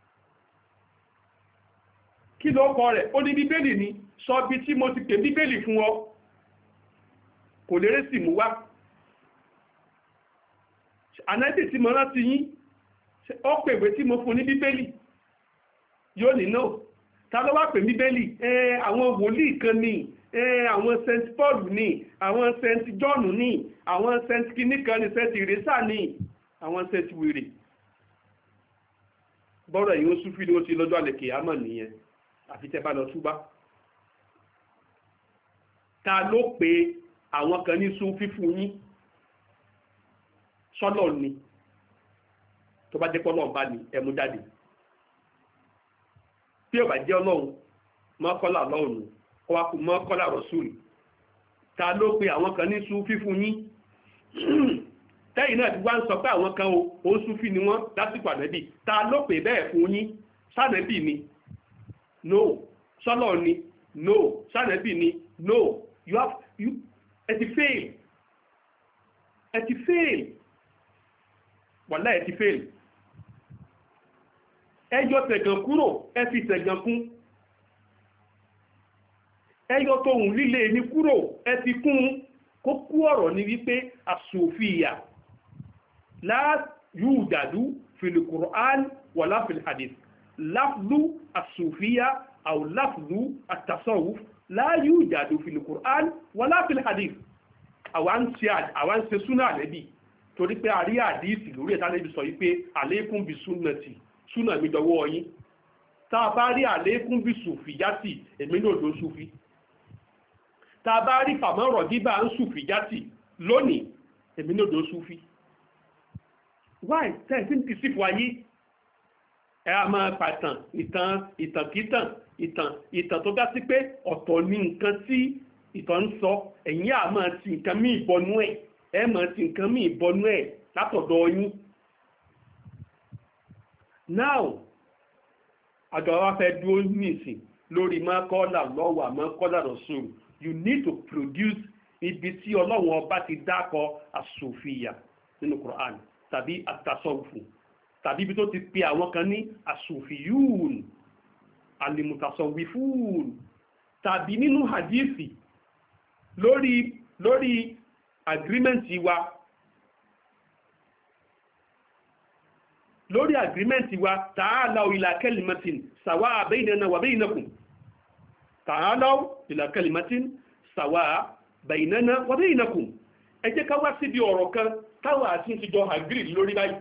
kí ló kọ rẹ̀ ó ní bíbélì ni sọ bí tí mo ti pè bíbélì fún ọ kò lérè sì mú wá ànábì tí mo rántí yín ó pèwé tí mo fún ní bíbélì yóò ní náà ta ló wá pè bíbélì ẹ àwọn wòlíì kan ní ẹ àwọn saint paul ní àwọn saint john ní àwọn saint kìnnìkan ní saint ìrẹsà ní àwọn saint wèrè bọ́rọ̀ yìí ó súnfì ní ó ti lọ́jọ́ àlèkè àmọ́ nìyẹn àfi tẹ́ bá lọ túbá ta ló pe àwọn kan ní súfí fún yín sọ́lọ̀ ni tó bá jẹ́ pé Ọlọ́run bá ní ẹmú jáde tí ó bá jẹ́ Ọlọ́run mọ́kọ́lá Ọlọ́run kó wá kú mọ́kọ́lá Rọ̀súùlù ta ló pe àwọn kan ní súfí fún yín tẹ́yìn náà ti wá ń sọ pé àwọn kan ó súfí ni wọ́n lásìkò ànẹ́bì ta ló pè bẹ́ẹ̀ fún yín sánẹ́bì ni no sọ́lọ̀ ni no sánẹ́bì ni no you have you ẹ ti fail ẹ ti fail wàlá ẹ ti fail ẹ yọ tẹ̀gàn kúrò ẹ fi tẹ̀gàn kún ẹ yọ tóhùn líle ní kúrò ẹ fi kún kó kú ọ̀rọ̀ ní wípé àsòfíà la yúdàdú fil Qur'an wala fil hadith láflú àsòfíà aw láflú àtàsọ́wùf la yúdàdú fil Qur'an wala fil hadith àwọn ṣe súnà àlẹ́bì torí pé a rí àdíìsì lórí ẹ̀ta lẹ́bí sọ wípé àlékún bí súnàtì súnà mi dọwọ́ yín tá a bá rí àlékún bí sùfìyátì èmi náà ló súfì tá a bá rí fàmọ́rọ̀ gíbà ń sùfìyátì lónìí èmi náà ló súfì why tẹ́ẹ̀sí ti sífù ayé ẹ a máa pàtàn ìtàn ìtànkítàn ìtàn ìtàn tó dá sí pé ọ̀tọ̀ ní nǹkan tí ìtàn ń sọ ẹ̀yin á máa ti nǹkan mí ìbọnú ẹ̀ ẹ máa ti nǹkan mí ìbọnú ẹ̀ látọ̀dọ̀ yín. now àjọ wa fẹ́ dúró nísìn lórí mọ́kọ́lá lọ́wọ́ àmọ́kọ́lá Rasul you need to produce ibi tí ọlọ́run ọba ti dákọ̀ àsòfìyà nínú Quran tàbí àtàsọ̀fù tàbí ibi tó ti pe àwọn kan ní àsòfìyùn alimutasọ̀wìfùn tàbí nínú hadithi lórí lórí agreementi wa lórí agreementi wa ta'alaw ila kalimatin sawa baynana wa baynakum ta'alaw ila kalimatin sawa baynana wa baynakum ẹ jẹ́ ká wá síbi ọ̀rọ̀ kan táwa àti ti jọ agree lórí báyìí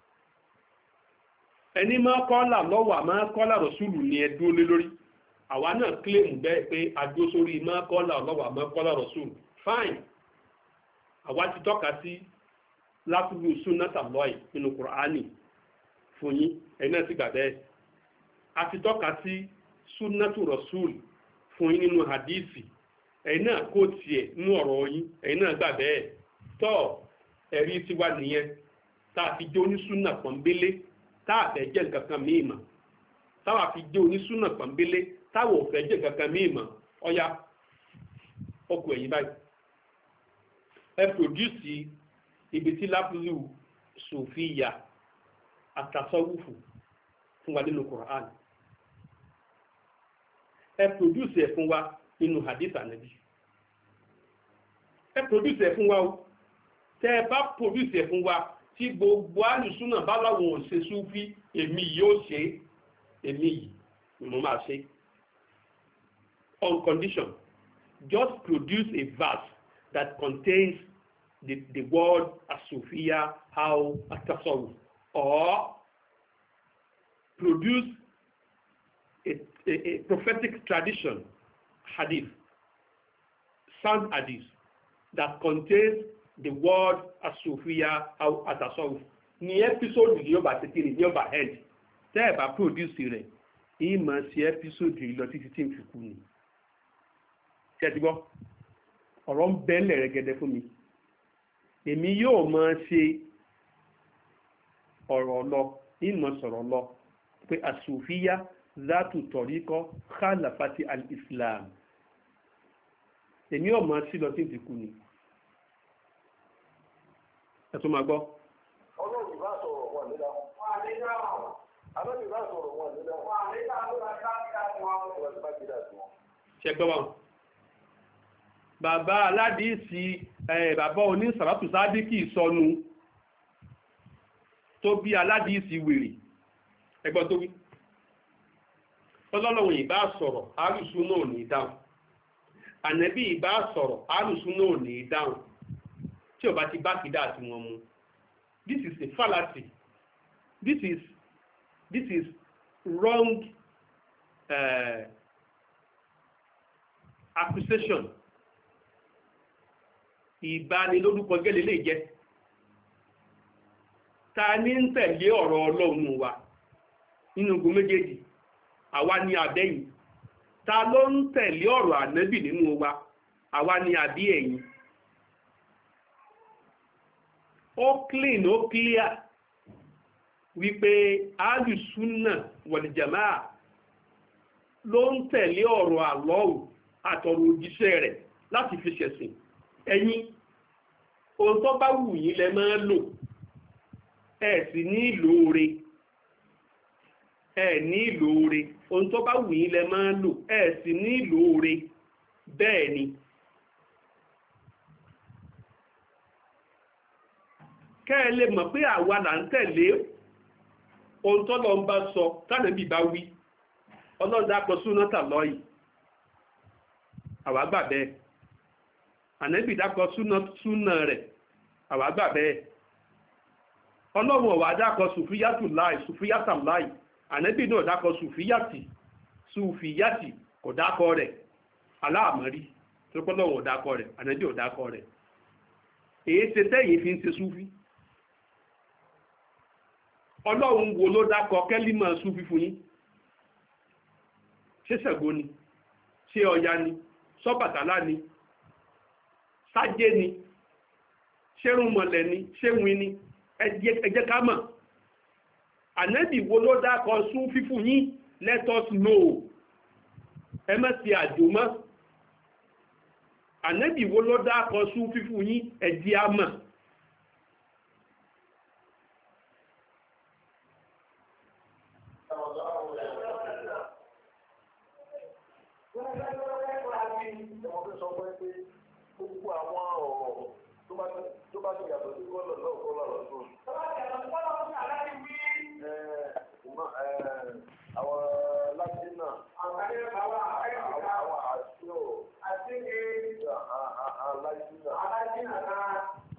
ẹni máa kọ́lá lọ́wọ́ máa kọ́lá Rọ̀súùlù ni ẹ dúró lé lórí àwa náà claim bẹ́ẹ̀ pé adó sórí máa kọ́lá lọ́wọ́ máa kọ́lá Rọ̀súùlù fine àwa ti tọ́ka sí láfúrú súnátà lọ́ì nínú Kùránì fún yín ẹ̀yin náà sì gbà bẹ́ẹ̀ a ti tọ́ka sí súnátù Rọ̀súùlù fún yín nínú hadíìsì ẹ̀yin náà kó tiẹ̀ nínú ọ̀rọ̀ yín ẹ̀yin náà gbà bẹ́ẹ̀ tọ́ ẹ̀rí tiwa nìyẹn tá a fi jó ní súnà pọ̀nbélé tá a fẹ́ jẹ́ nǹkan kan míì mọ̀ táwa fi jó ní súnà pọ̀nbélé táwa ò fẹ́ jẹ́ nǹkan kan míì mọ̀ ọ̀ya ọkọ̀ ẹ̀yìn báyìí ẹ pòdúsì ibi tí lápúlù sòfíyà àtàsọ́wùfù fún wa nínú Quran ẹ pòdúsì ẹ̀ fún wa nínú hadith Ànábì ẹ pòdúsì ẹ̀ fún wa o tẹ́ ẹ bá pòdúsì ẹ̀ fún wa tí gbogbo alùsùnà bá láwọn ò ṣe súfí èmi yóò ṣe èmi yìí mo máa ṣe on condition just produce a verse that contains the, the word asofia how atasawuf or produce a, a, a prophetic tradition hadith sound hadith that contains the word asofia how atasawuf ní episode ní ọba tètè ní ọba head tẹ́ ẹ̀ bá produce rẹ̀ ìmọ̀ sí episode yìí lọ títí tí ń fi kú ni ṣe ti gbọ́ ọ̀rọ̀ ń bẹ́ẹ̀lẹ̀ rẹ̀gẹ̀dẹ̀ fún mi èmi yóò máa ṣe ọ̀rọ̀ lọ ìmọ̀ sọ̀rọ̀ lọ pé àsòfíyá zátù tọ̀ríkọ́ khalafati al-islam èmi yóò máa sí lọ sí ìdíkù ni ẹ tó máa gbọ́. ọlọ́run bá sọ̀rọ̀ wọn nílá alọ́run bá sọ̀rọ̀ wọn nílá ṣe gbọ́ wọn. Bàbá aládìísí ẹ̀ bàbá oní sàrátù sádíkì sọnù tó bí aládìísí wèrè ẹgbọ́n tó wí. Ọlọ́run ìbá sọ̀rọ̀ àrùsùn náà ní dáhùn. Ànẹ́bí ìbá sọ̀rọ̀ àrùsùn náà ní dáhùn. Tí ó bá ti bá kìdá àti wọn mu. This is a fallacy. This is this is wrong uh, accusation. ìbanilórúkọ jẹ́ lè jẹ́ ta ní ń tẹ̀lé ọ̀rọ̀ ọlọ́run wa nínú ogun méjèèjì àwa ni àbẹ́yìn ta ló ń tẹ̀lé ọ̀rọ̀ ànábì nínú wa àwa ni àbí ẹ̀yin ó clean ó clear wípé alùsùnà wàlìjàmáà ló ń tẹ̀lé ọ̀rọ̀ àlọ́hù àtọ̀rọ̀ òjíṣẹ́ rẹ̀ láti fi ṣẹ̀sìn ẹ̀yin ohun tó bá wù yín lẹ máa lò ẹ sì ní ìlóore ẹ ní ìlóore ohun tó bá wù yín lẹ máa lò ẹ sì ní ìlóore bẹ́ẹ̀ ni kẹ́ ẹ lè mọ̀ pé àwa là ń tẹ̀lé ohun tó lọ ń bá sọ tánàbí bá wí ọlọ́dà pọ̀ súná tà lọ́yìí àwa gbà bẹ́ẹ̀ ànábì dákọ̀ súná rẹ̀ àwa gbà bẹ́ẹ̀ ọlọ́run ọ̀wà dákọ̀ sùfíyàtù láì sùfíyàtà láì ànábì náà dákọ̀ sùfíyàtì sùfíyàtì kò dákọ̀ rẹ̀ aláàmọ́rí tó pọ́ lọ́wọ́ ò dákọ̀ rẹ̀ ànábì ò dákọ̀ rẹ̀ èyí ṣe tẹ́yìn fi ń ṣe súfí ọlọ́run wo ló dákọ̀ kẹ́límọ̀ súfí fún yín ṣé Ṣàngó ni ṣé Ọya ni ṣọ́bàtálá ni sájé ni ṣérùnmọ̀lẹ̀ ni ṣéwìn ni ẹ jẹ́ ká mọ̀ ànábì wo ló dákọ̀ súfí fún yín let us know ẹ má ṣe àjò mọ́ ànábì wo ló dákọ̀ súfí fún yín ẹ jẹ́ á mọ̀. Gbogbo àwọn ọ̀rọ̀ tó bá ti yàtọ̀ sí kọ́lọ̀ náà kọ́lọ̀ lọ́sùn. Tó bá ti yàtọ̀ sí kọ́lọ̀ lọ́sùn aláàbí wí. Àwọn Látíínà. Àwọn àwọn àṣìó. Àṣìké. Aláìsínà. Aláìsínà náà.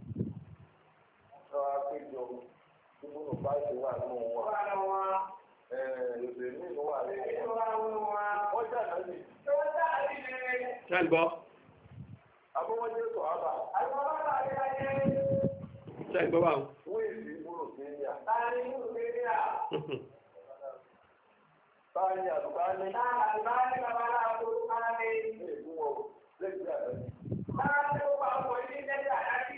Àwọn akéjọ ìbùnú báyìí wà nínú wọn. Wà nínú wọn. Èdè mi ló wà ní. Èdè wà nínú wọn. Wọ́n jà náà nì. Wọ́n jà náà nì. Ṣé ń gbọ́? Abọ́wọ́dé sọ àbá. Àbọ̀wọ́dé ayé ayé. Ṣé ń gbọ́ bá wọn? Wọ́n èsì ìmúlò Kenya. Táyé ìlú Kenya. Táyé àdùbáni. Táyé àdùbáni babalá àdùbáni. Ní ìlú wọn, lẹ́yìn àdáyé. Táyé ó bá wọ ilé lẹ́yìn àdáyé.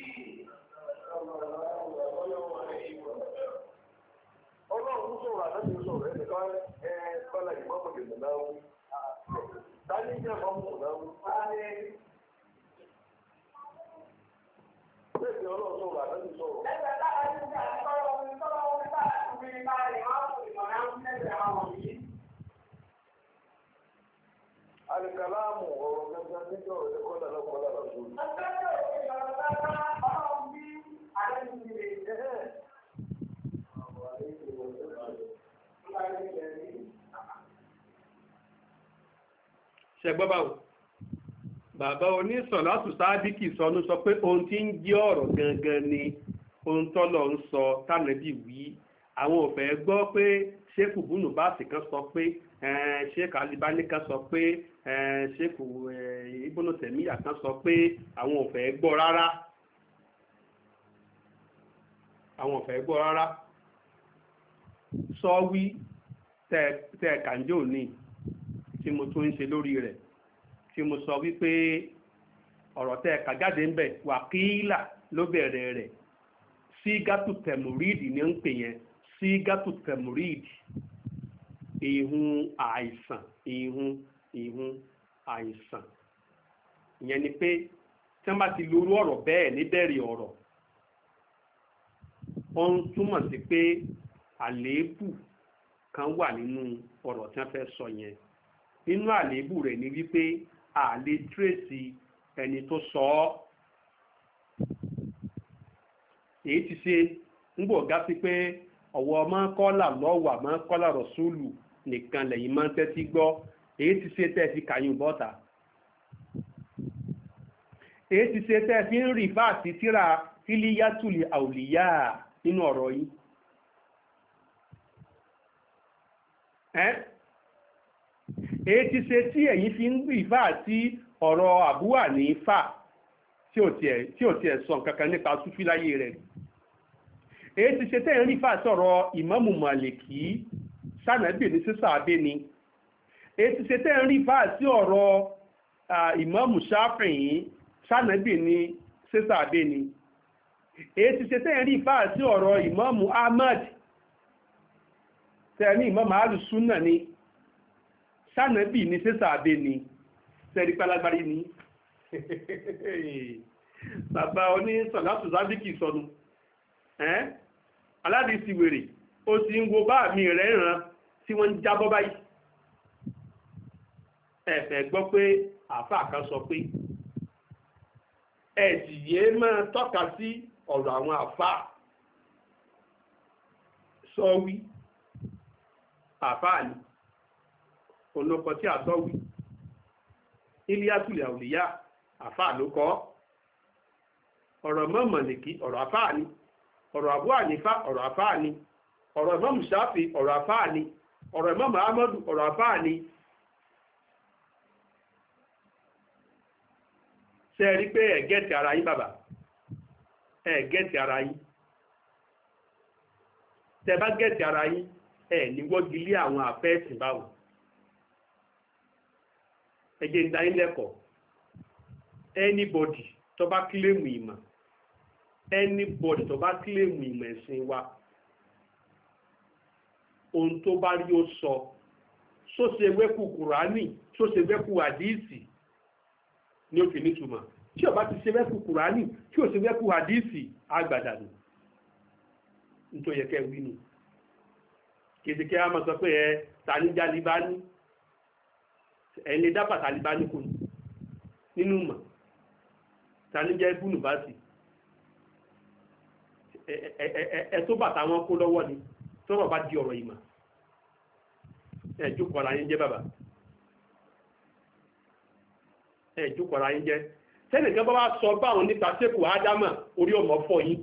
Ọlọ́run sọ̀rọ̀ àdáyé sọ̀rọ̀ ẹ̀ nìkan ẹ̀ kọ́lá ìmọ̀mọ̀ lè náà wú. Táyé jẹ́ mọ́mọ̀ náà wú. Bẹ́ẹ̀ni ọlọ́run sọ̀rọ̀ àdájú sọ̀rọ̀. Ẹgbẹ́ táwọn ẹni tí a ti kọ́ lọ́wọ́ ní tọ́lọ́ wọn nípa àtúnbí nípa rẹ̀ máa ń fún ìmọ̀ náà ń tẹ̀sẹ̀ àwọn yìí. Àlìkàlámù ọ̀rọ̀ gẹ́gẹ́ níjọ́ rẹ̀ kọ́lá lọ́kọ́lá lọ́sùn. Ẹgbẹ́ tó ìyọ̀rọ̀ sábà ọlọ́run bí àdéhùn ti lè. Ṣé gbọ́ báwo? Bàbá onísọ̀látù sáàdìkì sọnù sọ pé ohun tí ń jẹ́ ọ̀rọ̀ gangan ni ohun tọ́lọ̀ ń sọ tánàbí wí àwọn ò fẹ́ gbọ́ pé ṣéèkù bùnú báàsì kan sọ pé ṣéèkù alibani kan sọ pé ṣéèkù ìbùnú tẹ̀míyà kan sọ pé àwọn ò fẹ́ gbọ́ rárá àwọn ò fẹ́ gbọ́ rárá sọ wí tẹ kànjọ́ ní tí mo tún ń ṣe lórí rẹ̀ tí mo sọ wípé ọ̀rọ̀ tẹ́ ẹ̀ka jáde ń bẹ̀ wàkílà ló bẹ̀rẹ̀ rẹ̀ sí gátù tẹ̀mùríìdì ní ń pè yẹn sí gátù tẹ̀mùríìdì ìhun àìsàn ìhun ìhun àìsàn ìyẹn ni pé tí wọ́n bá ti lórú ọ̀rọ̀ bẹ́ẹ̀ níbẹ̀rẹ̀ ọ̀rọ̀ ó ń túmọ̀ sí pé àléébù kan wà nínú ọ̀rọ̀ tí wọ́n fẹ́ sọ yẹn nínú àléébù rẹ̀ ni wípé a lè tírèsì ẹni tó sọ ọ́ èyí ti ṣe ń gbọ́ gá sí pé ọ̀wọ́ ọmọ kọ́là lọ́wọ́ àmọ́ kọ́là rọ̀ṣúlù nìkan lẹ́yìn máa ń tẹ́tí gbọ́ èyí ti ṣe tẹ́ fi kàyún bọ́ta èyí ti ṣe tẹ́ fi ń rí fáàtì tíra fílíyàtùlì àwùlíyà nínú ọ̀rọ̀ yìí èyí ti ṣe tí ẹ̀yin fi ń rí fáàtì ọ̀rọ̀ àbúwà ní fà tí ò tiẹ̀ tí ò tiẹ̀ sọ nǹkan kan nípa súfí láyé rẹ̀ èyí ti ṣe tẹ́yìn rí fà sọ̀rọ̀ ìmámù Màlìkì sànàbì ní sísà abé ni èyí ti ṣe tẹ́yìn rí fà sí ọ̀rọ̀ ìmámù Ṣáfi'í sànàbì ní sísà abé ni èyí ti ṣe tẹ́yìn rí fà sí ọ̀rọ̀ ìmámù Ahmad tẹ́yìn ní ìmámù alùsúnà ni sànàbì ní sísà abé ni tẹ́rí pálágbárí ni bàbá oní sọ̀látù zábíkì sọnù ẹ́ aládìsí wèrè ó sì ń wo bá mi rẹ̀ ràn tí wọ́n ń jábọ́ báyìí ẹ̀fẹ̀ gbọ́ pé àáfàá kan sọ pé ẹ̀sì yéé máa tọ́ka sí ọ̀rọ̀ àwọn àáfàá sọ wí àáfàá ni olóko tí a sọ wí Ilyasul Awliya àáfàá ló kọ́ ọ̀rọ̀ mọ́ Màlìkì ọ̀rọ̀ àáfàá ni ọ̀rọ̀ Abu Hanifa ọ̀rọ̀ àfáà ni ọ̀rọ̀ Imam Shafi ọ̀rọ̀ àfáà ni ọ̀rọ̀ Imam Ahmadu ọ̀rọ̀ àfáà ni ṣe rí pé ẹ gẹ́ẹ̀tì ara yín bàbá ẹ gẹ́ẹ̀tì ara yín tẹ bá gẹ́ẹ̀tì ara yín ẹ ní wọ́gi lé àwọn àfẹ́ẹ̀sìn báwo ẹ jẹ́ ń dá yín lẹ́kọ̀ọ́ anybody tó bá kílèmù ìmọ̀ anybody tó bá kílèmù ìmọ̀ ẹ̀sìn wa ohun tó bá rí ó sọ sóṣe wẹ́kù kùránì sóṣe wẹ́kù àdíìsì ní ó fi nítumọ̀ tí ó bá ti ṣe wẹ́kù kùránì tí ó ṣe wẹ́kù àdíìsì àgbàdànù nítorí ẹ̀kẹ́ wí nù kìsìkẹ́ a máa sọ pé ẹ tàníjà libani ẹ̀ lè dábàá tàlíbání kò nínú mọ̀ tàníjà ibùnú bá sì ẹ tó bàtà wọn kó lọ́wọ́ ni tọ́rọ̀ bá di ọ̀rọ̀ ìmọ̀ ẹ jókòó ara yín jẹ́ bàbá ẹ jókòó ara yín jẹ́ sẹ́nìkan bá wá sọ báwọn nípa sẹ́kù ádámà orí ọmọ fọ́ yín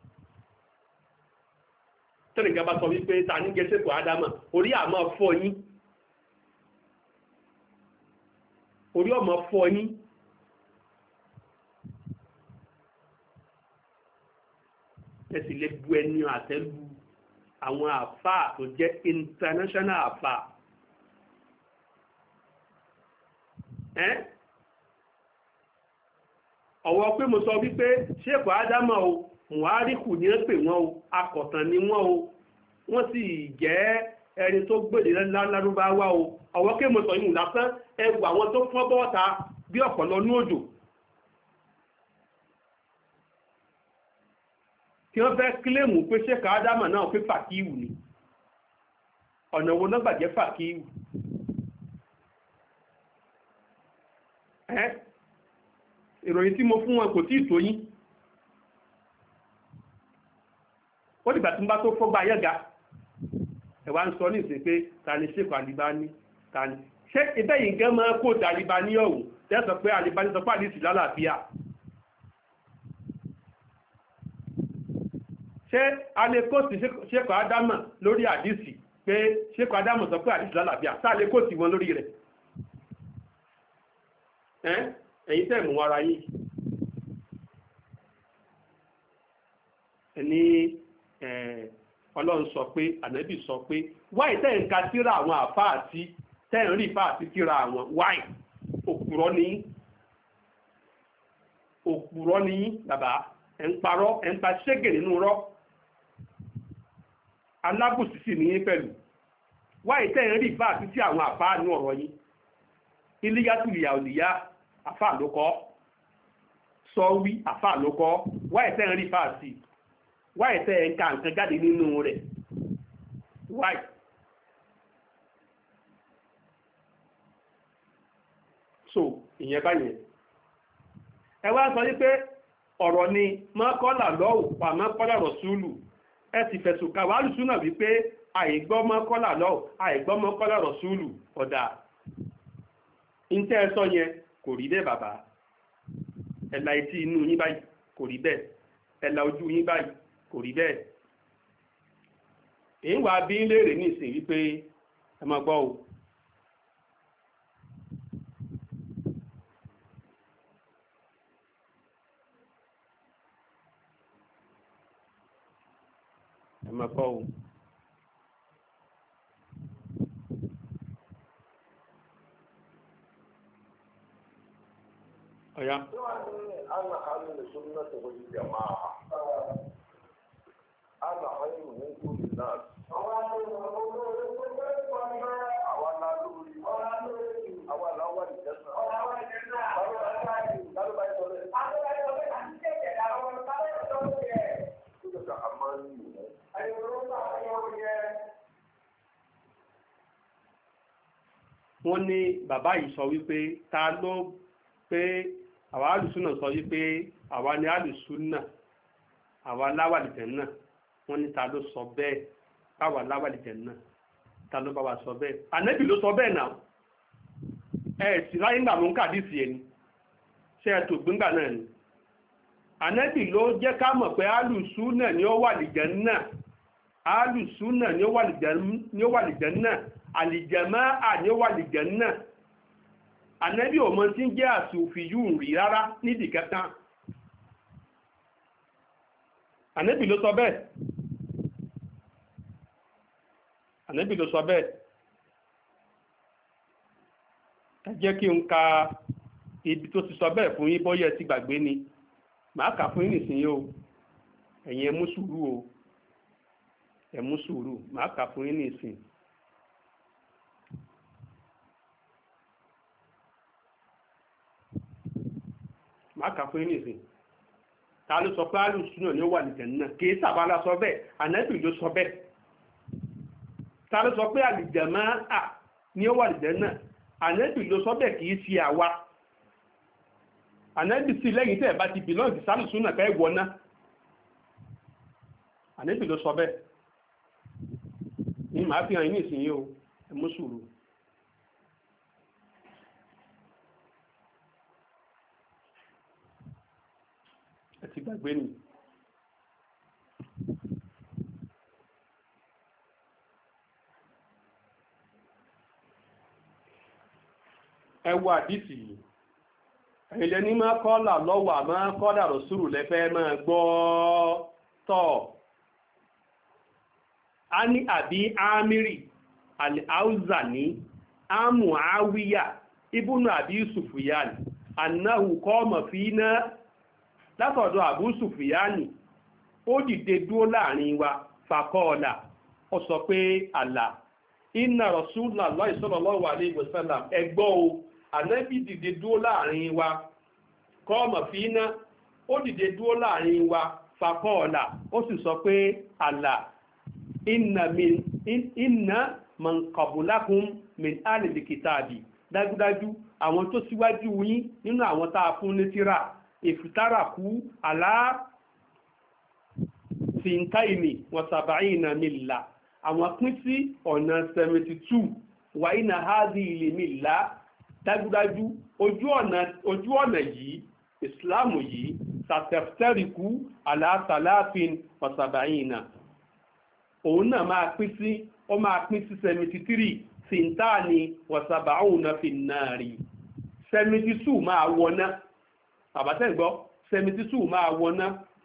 sẹ́nìkan bá sọ wípé ta ní jẹ́ sẹ́kù ádámà orí àmọ́ fọ́ yín orí ọmọ fọ́ yín ẹ sì lè bu ẹni àtẹ́lù àwọn àfáà tó jẹ́ international àfáà ẹ́ ọ̀wọ́ pé mo sọ wípé ṣéèkù ádámà o muhariku ní ẹ́ pè wọ́n o akọ̀tàn ni wọ́n o wọ́n sì jẹ́ ẹni tó gbèdè lárúbáwá o ọ̀wọ́ pé mo sọ yìí lásán ẹwù àwọn tó fọ́n bọ́ta bí ọ̀pọ̀lọ́ ní òjò kí wọ́n fẹ́ kílèmù pé ṣéèkù ádámà náà pé fàkíwù ni ọ̀nà wo náà gbàjẹ́ fàkíwù ẹ́ ìròyìn tí mo fún wọn kò tí ì tó yín ó dìgbà tí mo bá tó fọ́gbà yẹ́ga ẹ̀wà ń sọ ní ìsìn pé ta ni ṣéèkù Àlìbání ta ni ṣé ibẹ̀ yìí gẹ́ máa kó Àlìbání ọ̀hún tẹ́sọ pé Àlìbání sọ pé àdìsí lálàáfíà ṣé a lè kóòtù ṣéèkù Ádámà lórí àdìsí pé ṣéèkù Ádámà sọ pé àdìsí lálàáfíà sáà lè kóòtù wọn lórí rẹ̀ ẹ́ ẹ̀yin tẹ́ mú ara yìí ẹni ọlọ́run sọ pé ànábì sọ pé wáì tẹ́ ń ka síra àwọn àfáà tí tẹ́ ń rí fáà sí síra àwọn wáì òpùrọ́ ni òpùrọ́ ni bàbá ẹ̀ ń parọ́ ẹ̀ ń pa ṣégè nínú rọ́ alábùsí sì nìyí pẹ̀lú wáì tẹ́ ń rí fáà sí sí àwọn àfáà ní ọ̀rọ̀ yìí Ilyasul Awliya àfáà ló kọ́ sọ́wí àfáà ló kọ́ wáyé tẹ́ ń rí fáà sí wáyé tẹ́ ń ka nǹkan jáde nínú rẹ̀ wáyé so ìyẹn báyẹn ẹ wá sọ wípé ọ̀rọ̀ ni mọ́kọ́là lọ́wọ́ wà mọ́kọ́là rọ̀súlù ẹ sì fẹ̀sùn kà wàá lùsùn náà wípé àìgbọ́ mọ́kọ́là lọ́wọ́ àìgbọ́ mọ́kọ́là rọ̀súlù ọ̀dà ìtẹ́ ẹ sọ yẹn kò rí bẹ́ẹ̀ bàbá ẹ̀là etí inú yín báyìí kò rí bẹ́ẹ̀ ẹ̀là ojú yín báyìí kò rí bẹ́ẹ̀ èyí wà bí léèrè ní ìsìn wípé ẹ máa gbọ́ o ẹ máa kọ́ o. ọ̀yá. ana halin sunnati wal jamaa ana khairu min kulli nas àwa la lórí àwa la wà ní jẹ́sà lálọ́ bá yẹ lọ́lẹ̀. Ó jẹ́ ká a máa ń lò ó. wọ́n ní bàbá yìí sọ wípé ta ló pé àwa alùsùnà sọ wípé àwa ni alùsùnà àwa láwàlìjẹ̀ náà wọ́n ní ta ló sọ bẹ́ẹ̀ báwa láwàlìjẹ̀ náà ta ló bá wa sọ bẹ́ẹ̀ ànábì ló sọ bẹ́ẹ̀ náà ẹ̀ sì láyé ńgbà ló ń kàdísì ẹ̀ ni ṣe ẹ̀ tó gbígbà náà ni ànábì ló jẹ́ ká mọ̀ pé alùsùnà ni ó wà lìjẹ̀ náà alùsùnà ni ó wà lìjẹ̀ náà àlìjàmáà ni ó wà lìjẹ̀ náà ànábì ò mọ tí ń jẹ́ àsùfìyún rí rárá nídìí kẹta ànábì ló sọ bẹ́ẹ̀ ànábì ló sọ bẹ́ẹ̀ ẹ jẹ́ kí n ka ibi tó ti sọ bẹ́ẹ̀ fún yín bóyá ẹ ti gbàgbé ni màá kà fún yín nìsín o ẹ̀yin ẹ mú sùúrù o ẹ mú sùúrù màá kà fún yín nìsín. máa kà fún yín nìsín ta ló sọ pé alùsùnà ni ó wà lìjẹ̀ náà kì í sàbálà sọ bẹ́ẹ̀ ànábì ló sọ bẹ́ẹ̀ ta ló sọ pé àlìjàmáà ni ó wà lìjẹ̀ náà ànábì ló sọ bẹ́ẹ̀ kì í ṣe àwa ànábì sí lẹ́yìn tẹ́ ẹ̀ bá ti bìlọ́ọ̀gì sálùsùnà ká ẹ̀ wọ̀ ná ànábì ló sọ bẹ́ẹ̀ ní màá fi hàn yín nìsín yìí o ẹ mú sùúrù. ti gbàgbé ni ẹ wo àdìsí yìí ẹ̀yìn ní máa kọ́là lọ́wọ́ àmọ́ kọ́dà rọ̀sùrù lẹ́fẹ́ máa gbọ́ tọ̀ a ní àbí amiri al-Auzani Muawiya ibùnú àbí Sufyan annahu qama fina látọ̀dọ̀ Abu Sufiyani ó dìde dúró láàrin wa fàkọ́ọ̀là ó sọ pé àlà inna Rasulullahi sallallahu alaihi wasallam ẹgbọ́ o ànábì dìde dúró láàrin wa qama fina ó dìde dúró láàrin wa fàkọ́ọ̀là ó sì sọ pé àlà inna man qablakum min ahlil kitabi dájúdájú àwọn tó síwájú yín nínú àwọn tá a fún ní tírà ìfìtàràkú àlá fìntáìmì wọ̀sàbáyìnà mílà àwọn pín sí ọ̀nà seventy two wàyínà háàdì ilé mílà dájúdájú ojú ọ̀nà ojú ọ̀nà yìí ìsìláàmù yìí sàtẹ̀fẹ́ríkú àlá sàláfin wọ̀sàbáyìnà òun náà máa pín sí ó máa pín sí seventy three fìntáàní wọ̀sàbáyìnà fìnnárì seventy two máa wọná àbátẹ́ ìgbọ́ seventy two máa wọná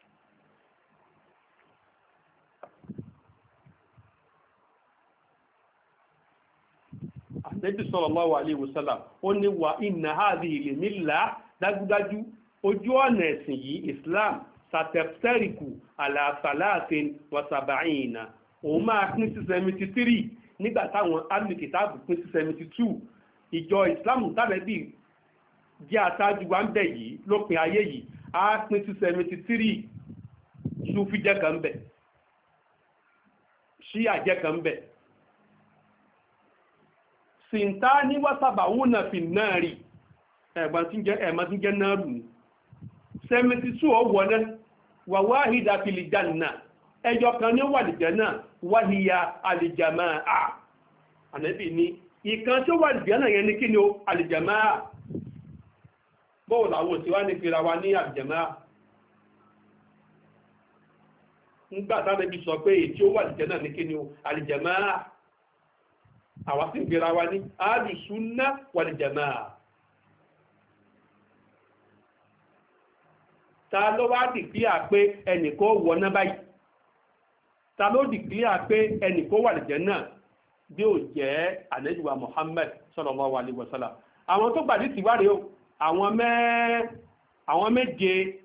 Ànábì sallallahu alaihi wasallam ó ní wà inna hadhihi al-milla dájúdájú ojú ọ̀nà ẹ̀sìn yìí Islam sataftariku ala salatin wa sab'ina òun máa pín sí seventy three nígbà táwọn alìkìtàbù pín sí seventy two ìjọ Islam tàbí jẹ́ àtàjù wa ń bẹ̀ yìí lópin ayé yìí á pín sí seventy three Sufi jẹ́ kan bẹ̀ Shia jẹ́ kan bẹ̀ Sintani wa sab'una fi nari ẹ̀gbọ́n tí ń jẹ́ náà rù seventy two ọwọ́ náà wà wáhídà fil janna ẹjọ́ kan ní wà lìjẹ́ náà wáhíyà alìjàmáà Ànábì ní ìkan tí ó wà lìjẹ́ náà yẹn ní kí ni ó alìjàmáà bóò làwọn tí wá ní fira wa ní alìjàmáà nígbà Ànábì sọ pé èyí tí ó wà lìjẹ́ náà ní kí ni ó alìjàmáà àwa sì ń fira wa ní alùsúnnà wàlìjàmáà. Ta ló wá dì bí à pé ẹnìkan wọná báyìí? ta ló dìklíà pé ẹnì kó wà lìjẹ́ náà bí ó jẹ́ ànábì wa Muhammad sallallahu alaihi wasallam. àwọn tó gbàdí tìwárẹ̀ o àwọn mẹ́ àwọn méje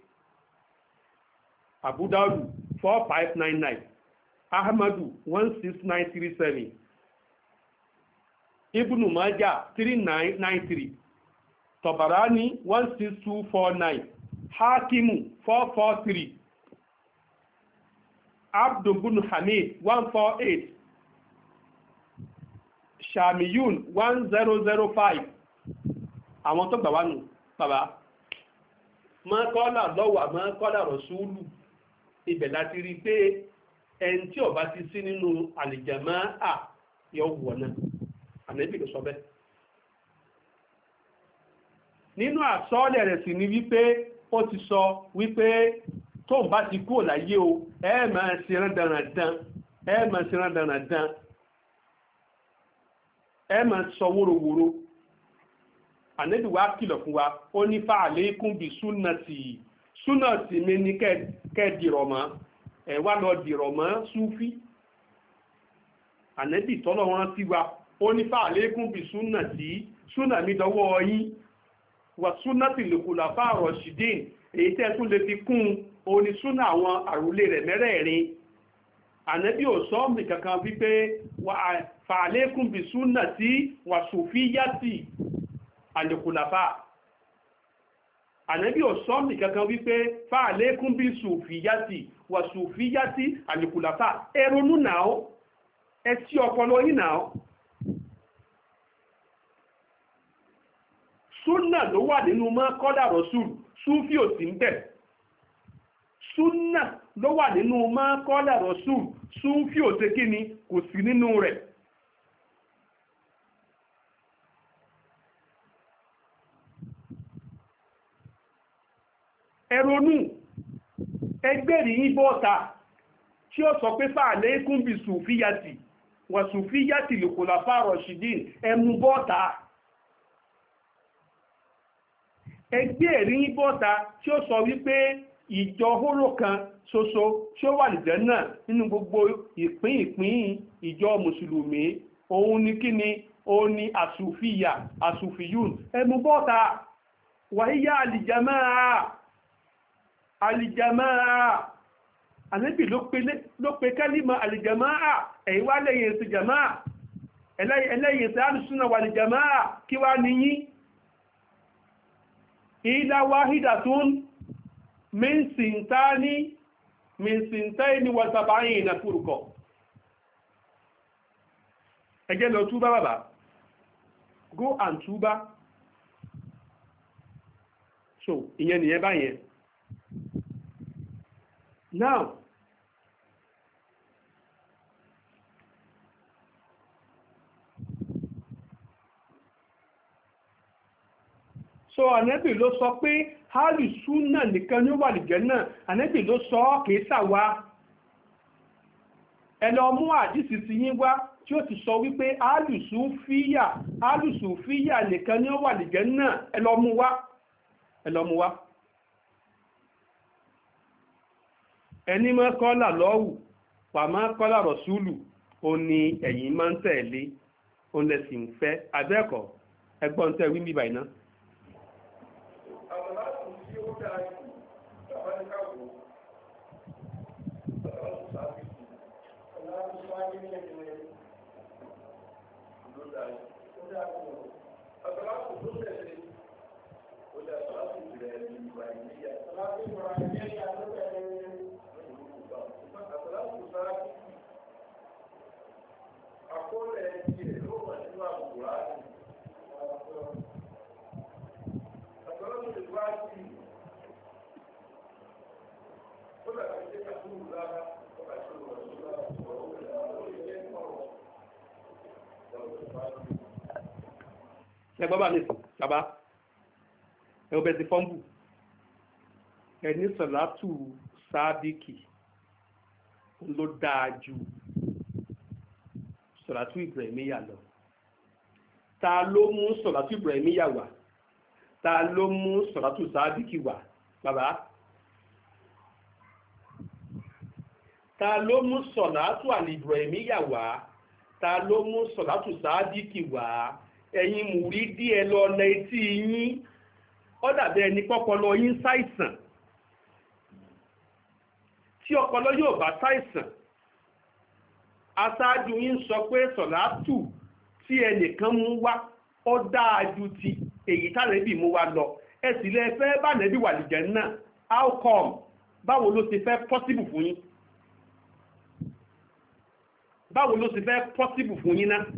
Abu Dawud four five nine nine, Ahmadu one six nine three seven, Ibn Majah three nine nine three, Tabarani one six two four nine, Hakimu four four three, Abdul bin Hamid one four eight, Shamiyun one zero zero five. àwọn tó gbà wá nù bàbá mọ́kọ́lá lọ́wọ́ mọ́kọ́lá rọ̀ṣúlù ibẹ̀ láti rí pé ẹni tí ó bá ti sí nínú àlìjàmáà yọ wọ̀ náà ànábì ló sọ bẹ́ẹ̀. nínú àsọọ́lẹ̀ rẹ̀ sì ni wípé ó ti sọ wípé tóun bá ti kúrò láyé o ẹ máa ṣe rán dandan ẹ máa ṣe rán dandan ẹ máa sọ wóróworó. ànábì wa kìlọ̀ fún wa ó ní fa alaykum bi sunnati súnàtì mi ní kẹ́ dìrọ̀ mọ́ ẹ wá lọ dìrọ̀ mọ́ súfí. ànábì tọ́lọ̀ wọn sí wa ó ní fa alaykum bi sunnati súnà mi dọwọ́ yín wà sunnati l-khulafa ar-rashidin èyí tẹ́ tún lè fi kún òun ní súnà àwọn àrùlé rẹ̀ mẹ́rẹ̀ẹ̀rin. ànábì ò sọ mí kankan wípé fa alaykum bi sunnati wà sufiyyati al-khulafa. ànábì ò sọ mí kankan wípé fa alaykum bi sufiyati wà sufiyati al-khulafa. ẹ ronú náà ẹ tí ọpọlọ yín náà. súnà ló wà nínú mọ́ kọ́dà rọ́sùl súfì ò sí ń bẹ̀. súnà ló wà nínú mọ́ kọ́dà rọ́sùl súfì ò ṣe kí ni kò sí nínú rẹ̀. ẹ̀rọnú ẹgbẹ́rì yín bọ́ta tí ó sọ pé fàálẹ́ kún bí sùfíyàtì wà sùfíyàtì lè kò láfà rọ̀ṣìdín ẹmú bọ́ta. ẹgbẹ́rì yín bọ́ta tí ó sọ wípé ìjọ hóró kan ṣoṣo tí ó wà nìjẹ́ náà nínú gbogbo ìpín ìpín ìjọ mùsùlùmí òun ni kí ni òun ni àsùfíyà àsùfíyùn ẹmú bọ́ta wàhíyà àlìjàmáà alìjàmáà. ànábì ló pe kálímà alìjàmáà ẹ̀yìn wá lẹ́yìn èsì jàmáà ẹlẹ́yìn èsì alùsùnà wà alìjàmáà kí wá níyí ìlà wáhídàtún min sintani min sintaini wa sab'ina furqa. ẹjẹ́ lọ túbá bàbá, go and túbá. so ìyẹn nìyẹn báyẹn. Now, so ànábì ló sọ pé hálùsúnà nìkan ní ó wà lìjẹ́ náà, ànábì ló sọ ọ́ kìí sàwá. ẹ lọ mú àdìsí ti yín wá tí ó ti sọ wípé hálùsúfíyà hálùsúfíyà nìkan ní ó wà lìjẹ́ náà, ẹ lọ mú wá ẹ lọ mú wá. ẹni máa kọ́là lọ́wù wà máa kọ́là rọ̀súlù ó ní ẹ̀yin máa ń tẹ̀lé ó lẹ sì ń fẹ́ abẹ́ẹ̀kọ́ ẹgbọ́n tẹ́ wí bíbà iná. ẹgbẹ́ bá ní bàbá ẹgbẹ́ bẹ́ẹ̀ ti fọ́nbù ẹni sọ̀látù sábìkì ló dáa ju sọ̀látù Ibrahimiyya lọ. ta ló mú sọ̀látù Ibrahimiyya wá? ta ló mú sọ̀látù sábìkì wá? bàbá ta ló mú sọ̀látù àlìbùrọ̀ẹ̀míyà wá ta ló mú sọ̀látù sáádìkì wá ẹ̀yin mùrídì ẹ lọ lẹ etí yín ó dàbí ẹni pọ́pọlọ yín ṣàìsàn tí ọpọlọ yóò bá ṣàìsàn aṣáájú yín sọ pé sọ̀látù tí ẹnìkan mú wá ó dáa ju ti èyí tálẹ́bì mú wá lọ ẹ sì lè fẹ́ bá nẹ́bí wà lìjẹ́ náà how come báwo ló ti fẹ́ possible fún yín báwo ló ti fẹ́ possible fún yín náà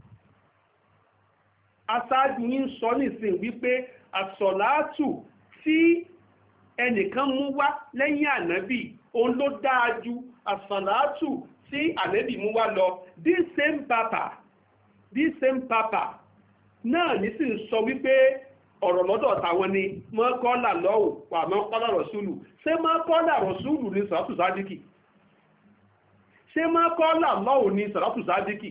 aṣáájú yín sọ nísìn wípé àsọ̀látù tí ẹnìkan mú wá lẹ́yìn ànábì òun ló dáa ju àsọ̀látù tí ànábì mú wá lọ this same papa this same papa náà nísìn sọ wípé ọ̀rọ̀ lọ́dọ̀ táwọn ni mọ́kọ́lá lọ́wọ́ wà mọ́kọ́lá rọ̀súlù ṣé mọ́kọ́lá rọ̀súlù ní sọ̀rọ̀tù sádìkì ṣé mọ́kọ́lá lọ́wọ́ ní sọ̀rọ̀tù sádìkì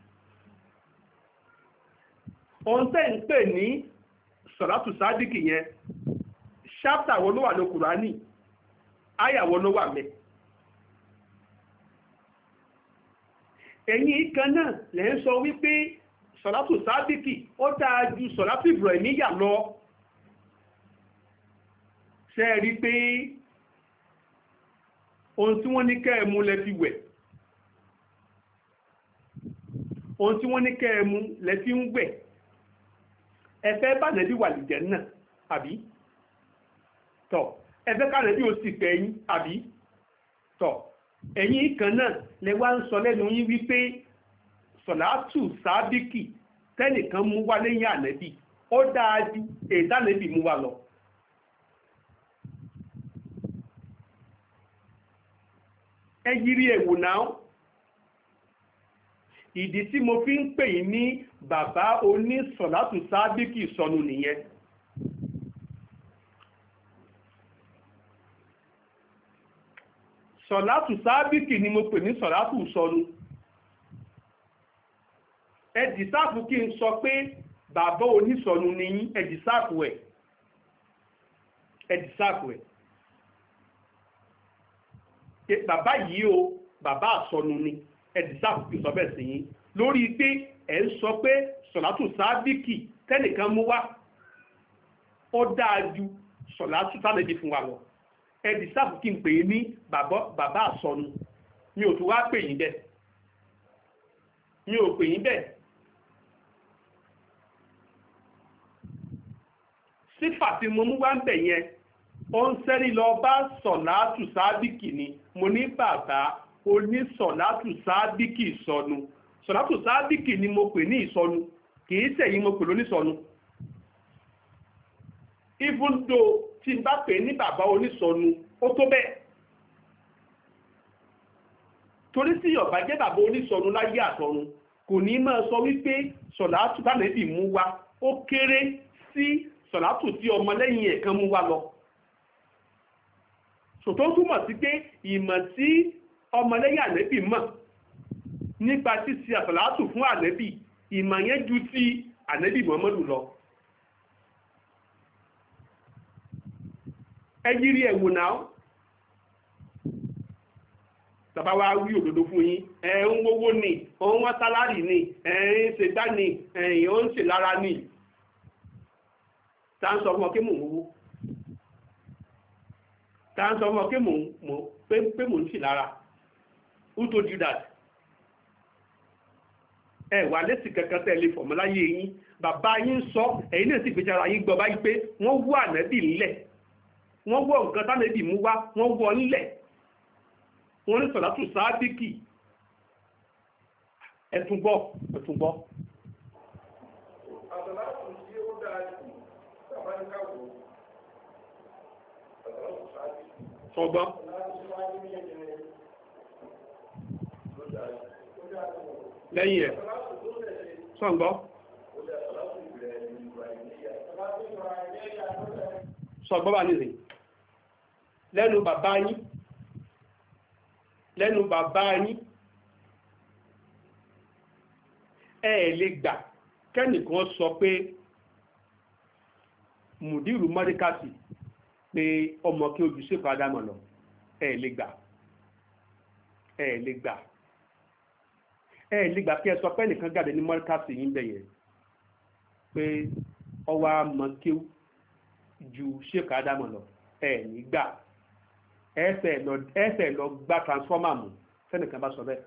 ohun tẹ́ ń pè ní sọ̀rọ̀tù sádìkì yẹn ṣáptà wo ló wà ní Kùránì áyà wo ló wà mẹ́ ẹ̀yin kan náà lẹ́ ń sọ wípé sọ̀látù sábìkì ó dáa ju sọ̀látù ìbùrọ̀ẹ̀míyà lọ ṣe rí pé ohun tí wọ́n ní kẹ́ẹ̀mú lẹ fi wẹ̀ ohun tí wọ́n ní kẹ́ẹ̀mú lẹ fi ń wẹ̀ ẹ̀fẹ́ bá nẹ́bí wà lìjẹ́ náà àbí tọ̀ ẹ̀fẹ́ ká nẹ́bí ó sì pẹ́ yín àbí tọ̀ ẹ̀yin kan náà lẹ wá ń sọ lẹ́nu yín wípé sọ̀látù sábìkì tẹ́nìkan mú wá lẹ́yìn ànẹ́bì ó dáa ju èdè ànẹ́bì mú wá lọ. ẹ yiri ẹ̀wò náà ìdí tí mo fi ń pè yín ní bàbá oní sọ̀látù sábìkì sọnù nìyẹn. sọ̀látù sábìkì ni mo pè ní sọ̀látù sọnù. ẹ̀dìsáàfù kí n sọ pé bàbá onísọnù ni yín ẹ̀dìsáàfù ẹ̀ ẹ̀dìsáàfù ẹ̀ bàbá yìí o bàbá àsọnù ni ẹ̀dìsáàfù kí n sọ bẹ́ẹ̀ sí yín lórí pé ẹ̀ ń sọ pé sọ̀látù sábìkì tẹ́nìkan mú wá ó dáa ju sọ̀látù tánàbí fún wa lọ ẹ̀dìsáàfù kí n pè é ní bàbá àsọnù mi ò tún wá pè yín bẹ́ẹ̀ mi ò pè yín bẹ́ẹ̀. sífà tí mo mú wá ń bẹ̀ yẹn ó ń sẹ́rí lọ bá sọ̀látù sábìkì ni mo ní bàbá oní sọ̀látù sábìkì ìsọnu sọ̀látù sábìkì ni mo pè ní ìsọnu kìí sẹ̀yìn mo pè lónísọnu even though tí n bá pè ní bàbá onísọnu ó tó bẹ́ẹ̀ torí tí ọ̀bá jẹ́ bàbá onísọnu láyé àtọ̀run kò ní máa sọ wípé sọ̀látù tánàbí mú wá ó kéré sí sọ̀látù tí ọmọlẹ́yìn ẹ̀kan mú wá lọ. sòtó túmọ̀ sí pé ìmọ̀ tí ọmọlẹ́yìn ànẹ́bì mọ̀ nípa títí àsọ̀látù fún ànẹ́bì ìmọ̀ yẹn ju ti ànẹ́bì Muhammadu lọ. ẹ yiri ẹ̀wò náà tàbá wá wí òdodo fún yín ẹ̀ ń wówó ni òun wá sálárì ni ẹ̀ ń ṣe dá ni ẹ̀ ń ṣe lára ni tá ń sọ fún ọ pé mò ń wówó tá ń sọ fún ọ pé mò ń pé mò ń ṣe lára who told you that ẹ wà lẹ́sìn kankan tẹ̀lé fọ̀mọ́láyé yín bàbá yín sọ ẹ̀yin náà sì gbèjà ara yín gbọ́ báyìí pé wọ́n wú ànábì ńlẹ̀ wọ́n wọ nǹkan tánàbì mú wá wọ́n wọ ńlẹ̀ wọ́n ní sọ̀látù sábìkì ẹ̀túnbọ̀ ẹ̀túnbọ̀. àsọ̀látù tí ó dáa jù bàbá ní káwọ́ àsọ̀látù sábìkì. sọgbọ́n. lẹ́yìn ẹ̀ sọ̀gbọ́n. sọgbọ́n bá nìyí lẹ́nu bàbá yín lẹ́nu bàbá yín ẹ ẹ̀ lè gbà kẹ́nìkan sọ pé mùdírù mọ́ríkàsì pé ọmọ kí ojú sí padà mọ̀ lọ ẹ ẹ̀ lè gbà ẹ lè gbà ẹ lè gbà kí ẹ sọ pé nìkan jáde ní mọ́ríkàsì yín bẹ̀ yẹn pé ọwọ́ àmọ́kéw ju Sheikh Adamu lọ ẹ ní gbà ẹsẹ̀ lọ ẹsẹ̀ lọ gbá transformer mú sẹ́nìkan bá sọ bẹ́ẹ̀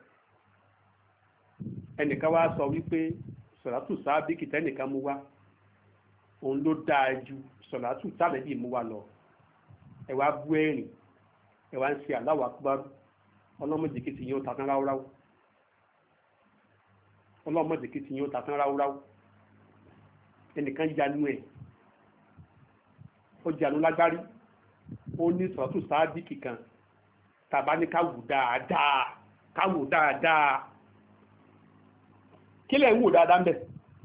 ẹnìkan wá sọ wípé sọ̀látù sábìkì tẹ́nìkan mú wá òun ló dáa ju sọ̀látù tàbí mú wá lọ ẹ wá bú ẹ̀rìn ẹ wá ń ṣe Allahu Akbar ọlọ́mọdékìtì yóò ta tán ráúráú ọlọ́mọdékìtì yóò ta tán ráúráú ẹnìkan yanu ẹ̀ ó janu lágbárí ó ní sọ̀tù sábìkì kan tàbá ní káwù dáadáa káwù dáadáa kí lẹ̀ ń wò dáadáa ń bẹ̀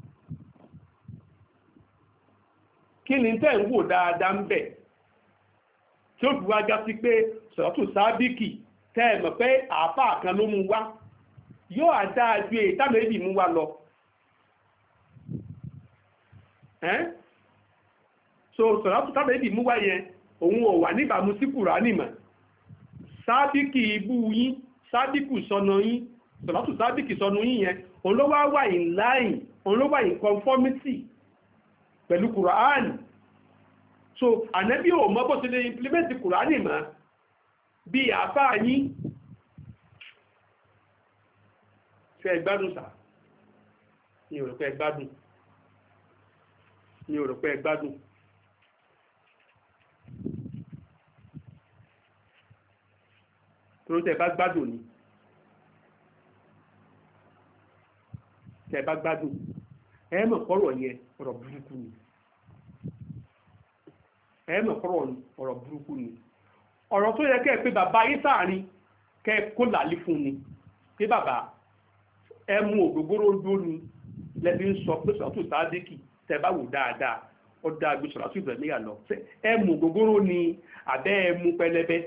kí ni tẹ́ ń wò dáadáa ń bẹ̀ tí ó fi wá já sí pé sọ̀tù sábìkì tẹ́ ẹ mọ̀ pé àáfàá kan ló mú wá yóò àdáa ju èyí táwọn èbì mú wá lọ ẹ́n so sọ̀rọ̀ tábà èdè mú wáyẹ òun ò wà níbàmú sí Kùránì mọ̀ sábìkì ibú yín sábìkù sọnù yín sọ̀rọ̀tù sábìkì sọnù yín yẹn òun ló wá wà in line òun ló wà in conformity pẹ̀lú Kùránì so ànábì ò mọ̀ bó ṣe lè implement Kùránì mọ̀ bí àfáà yín fẹ́ gbádùn sà ní òrò pé gbádùn ní òrò pé gbádùn tó tẹ́ bá gbádùn ní tẹ́ bá gbádùn ẹ mọ̀ kọ́rọ̀ yẹn ọ̀rọ̀ burúkú ni ẹ mọ̀ kọ́rọ̀ ọ̀rọ̀ burúkú ni ọ̀rọ̀ tó yẹ kẹ́ pé bàbá yín sáàrin kẹ́ kó làálí fún ni pé bàbá ẹ mú ògógóró dó ni lẹ́bí ń sọ pé sọ́tù sáàdékì tẹ́ bá wò dáadáa ó dáa gbé sọ̀rọ̀ sí ìbẹ̀rẹ̀ níyà lọ ẹ mú ògógóró ni àbẹ́ ẹ mú pẹlẹbẹ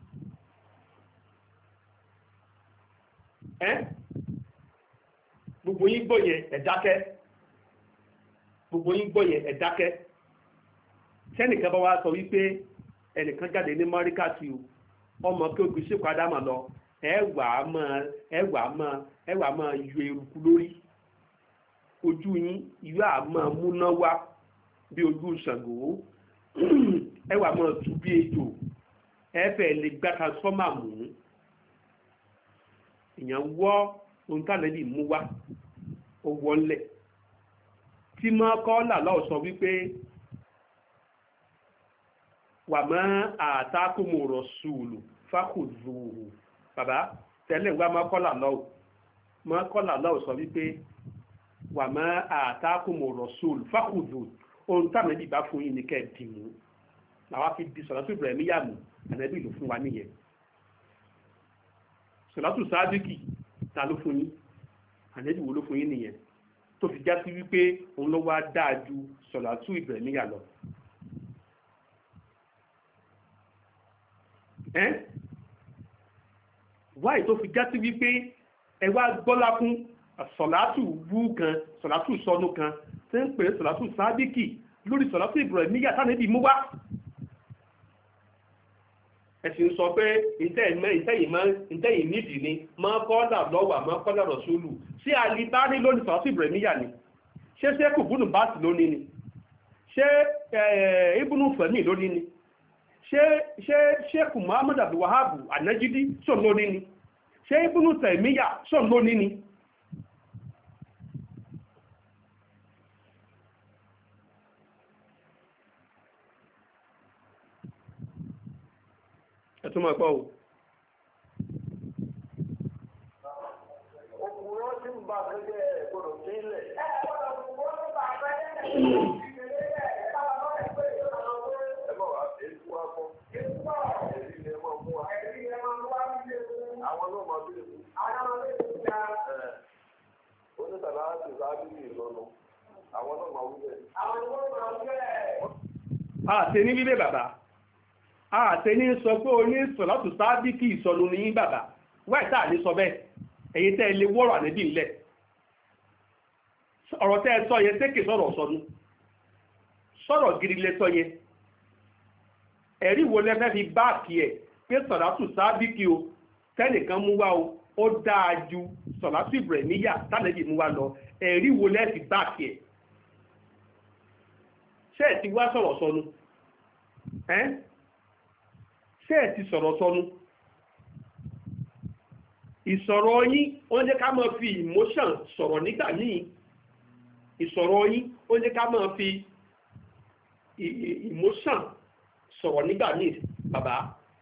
ẹ gbogbo yín gbọ́ yẹn ẹ dákẹ́ gbogbo yín gbọ́ yẹn ẹ dákẹ́ sẹ́nìkan bá wá sọ wípé ẹnìkan jáde ní mọ́ríkàsì o ọmọ kí o gbé Sheikh Adamu lọ ẹ wà á mọ ẹ wà á mọ ẹ wà á mọ yọ eruku lórí ojú yín ìwé àmọ́ múná wá bí ojú Ṣàngó ẹ wà á mọ tú bí ejò ẹ fẹ́ lè gbá transformer mú èèyàn wọ́ ohun tá lẹ́yìn mú wá ó wọlé tí mọ́ kọ́là lọ́ọ̀ sọ wípé wà mọ́ àtàkùnmù rọ̀ṣùlù fákùzùhù bàbá tẹ́lẹ̀ wá mọ́ kọ́là lọ́ọ̀ mọ́ kọ́là lọ́ọ̀ sọ wípé wà mọ́ àtàkùnmù rọ̀ṣùlù fákùzùhù ohun táwọn ẹbí bá fún yín ní kẹ́ ẹ̀ dì mú làwọn fi di sọ̀rọ̀ sí Ibrahim yàmù ànábì ló fún wa nìyẹn sọ̀látù sáàdìkì ta ló fún yín ànábì wo ló fún yín nìyẹn tó fi já sí wípé òun ló wá dáa ju sọ̀látù Ibrahimiyya lọ. ẹ́ wáyé tó fi já sí wípé ẹ wá gbọ́lá fún sọ̀látù wú kan sọ̀látù sọnù kan tí ń pè é sọ̀látù sáàdìkì lórí sọ̀látù Ibrahimiyya tánàbì mú wá. ẹ̀sìn sọ pé ìtẹ́yìn nídìí ni máa kọ́lá lọ́wà máa kọ́lá rọ̀ṣúlù sí alibárí lónìí sọ̀rọ̀ sí Ibrahimiyya ni ṣé sẹ́kù búnú báàsì lónìí ni ṣé ibùnú fẹ̀mí lónìí ni ṣé sẹ́kù Muhammad Abdul Wahab An-Najdi sọ̀ lónìí ni ṣé ibùnú Taymiyya sọ̀ lónìí ni. ẹ̀tún máa pọ̀ o. òkúrọ́ tí ń bá gẹ́gẹ́ gbọ́dọ̀ sí ilẹ̀. ẹ bọ̀ wá èyí wá fọ́. èyí ni ẹ máa mú wa. àwọn náà máa bí èkó. ó ní tàbí àti ìsáájú ìlọ́nu àwọn náà máa wí bẹ́ẹ̀. a ṣe ní bíbẹ́ bàbá àtẹ ní sọ pé o ní sọ̀látù sábìkì ìsọnù ní bàbá wáyé tá à ní sọ bẹ́ẹ̀ èyí tẹ́ ẹ lé wọ́rọ̀ àníbì ńlẹ̀ ọ̀rọ̀ tẹ́ ẹ sọ yẹn sékè sọ̀rọ̀ sọnù sọ̀rọ̀ gidi lẹ sọ yẹn ẹ̀rí wo lẹ fẹ́ fi báàkì ẹ̀ pé sọ̀látù sábìkì o tẹ́nìkan mú wá o ó dáa ju sọ̀látù ìbùrẹ̀míyà tánàbí mú wá lọ ẹ̀rí wo lẹ́ẹ̀sì báàkì ẹ̀ ṣé ẹ̀ ti wá sọ̀rọ̀ sọnù ẹ́ ṣé ẹ̀ ti sọ̀rọ̀ sọnù ìsọ̀rọ̀ yín ó ń jẹ́ ká máa fi emotion sọ̀rọ̀ nígbà míì ìsọ̀rọ̀ yín ó ń jẹ́ ká máa fi emotion sọ̀rọ̀ nígbà míì bàbá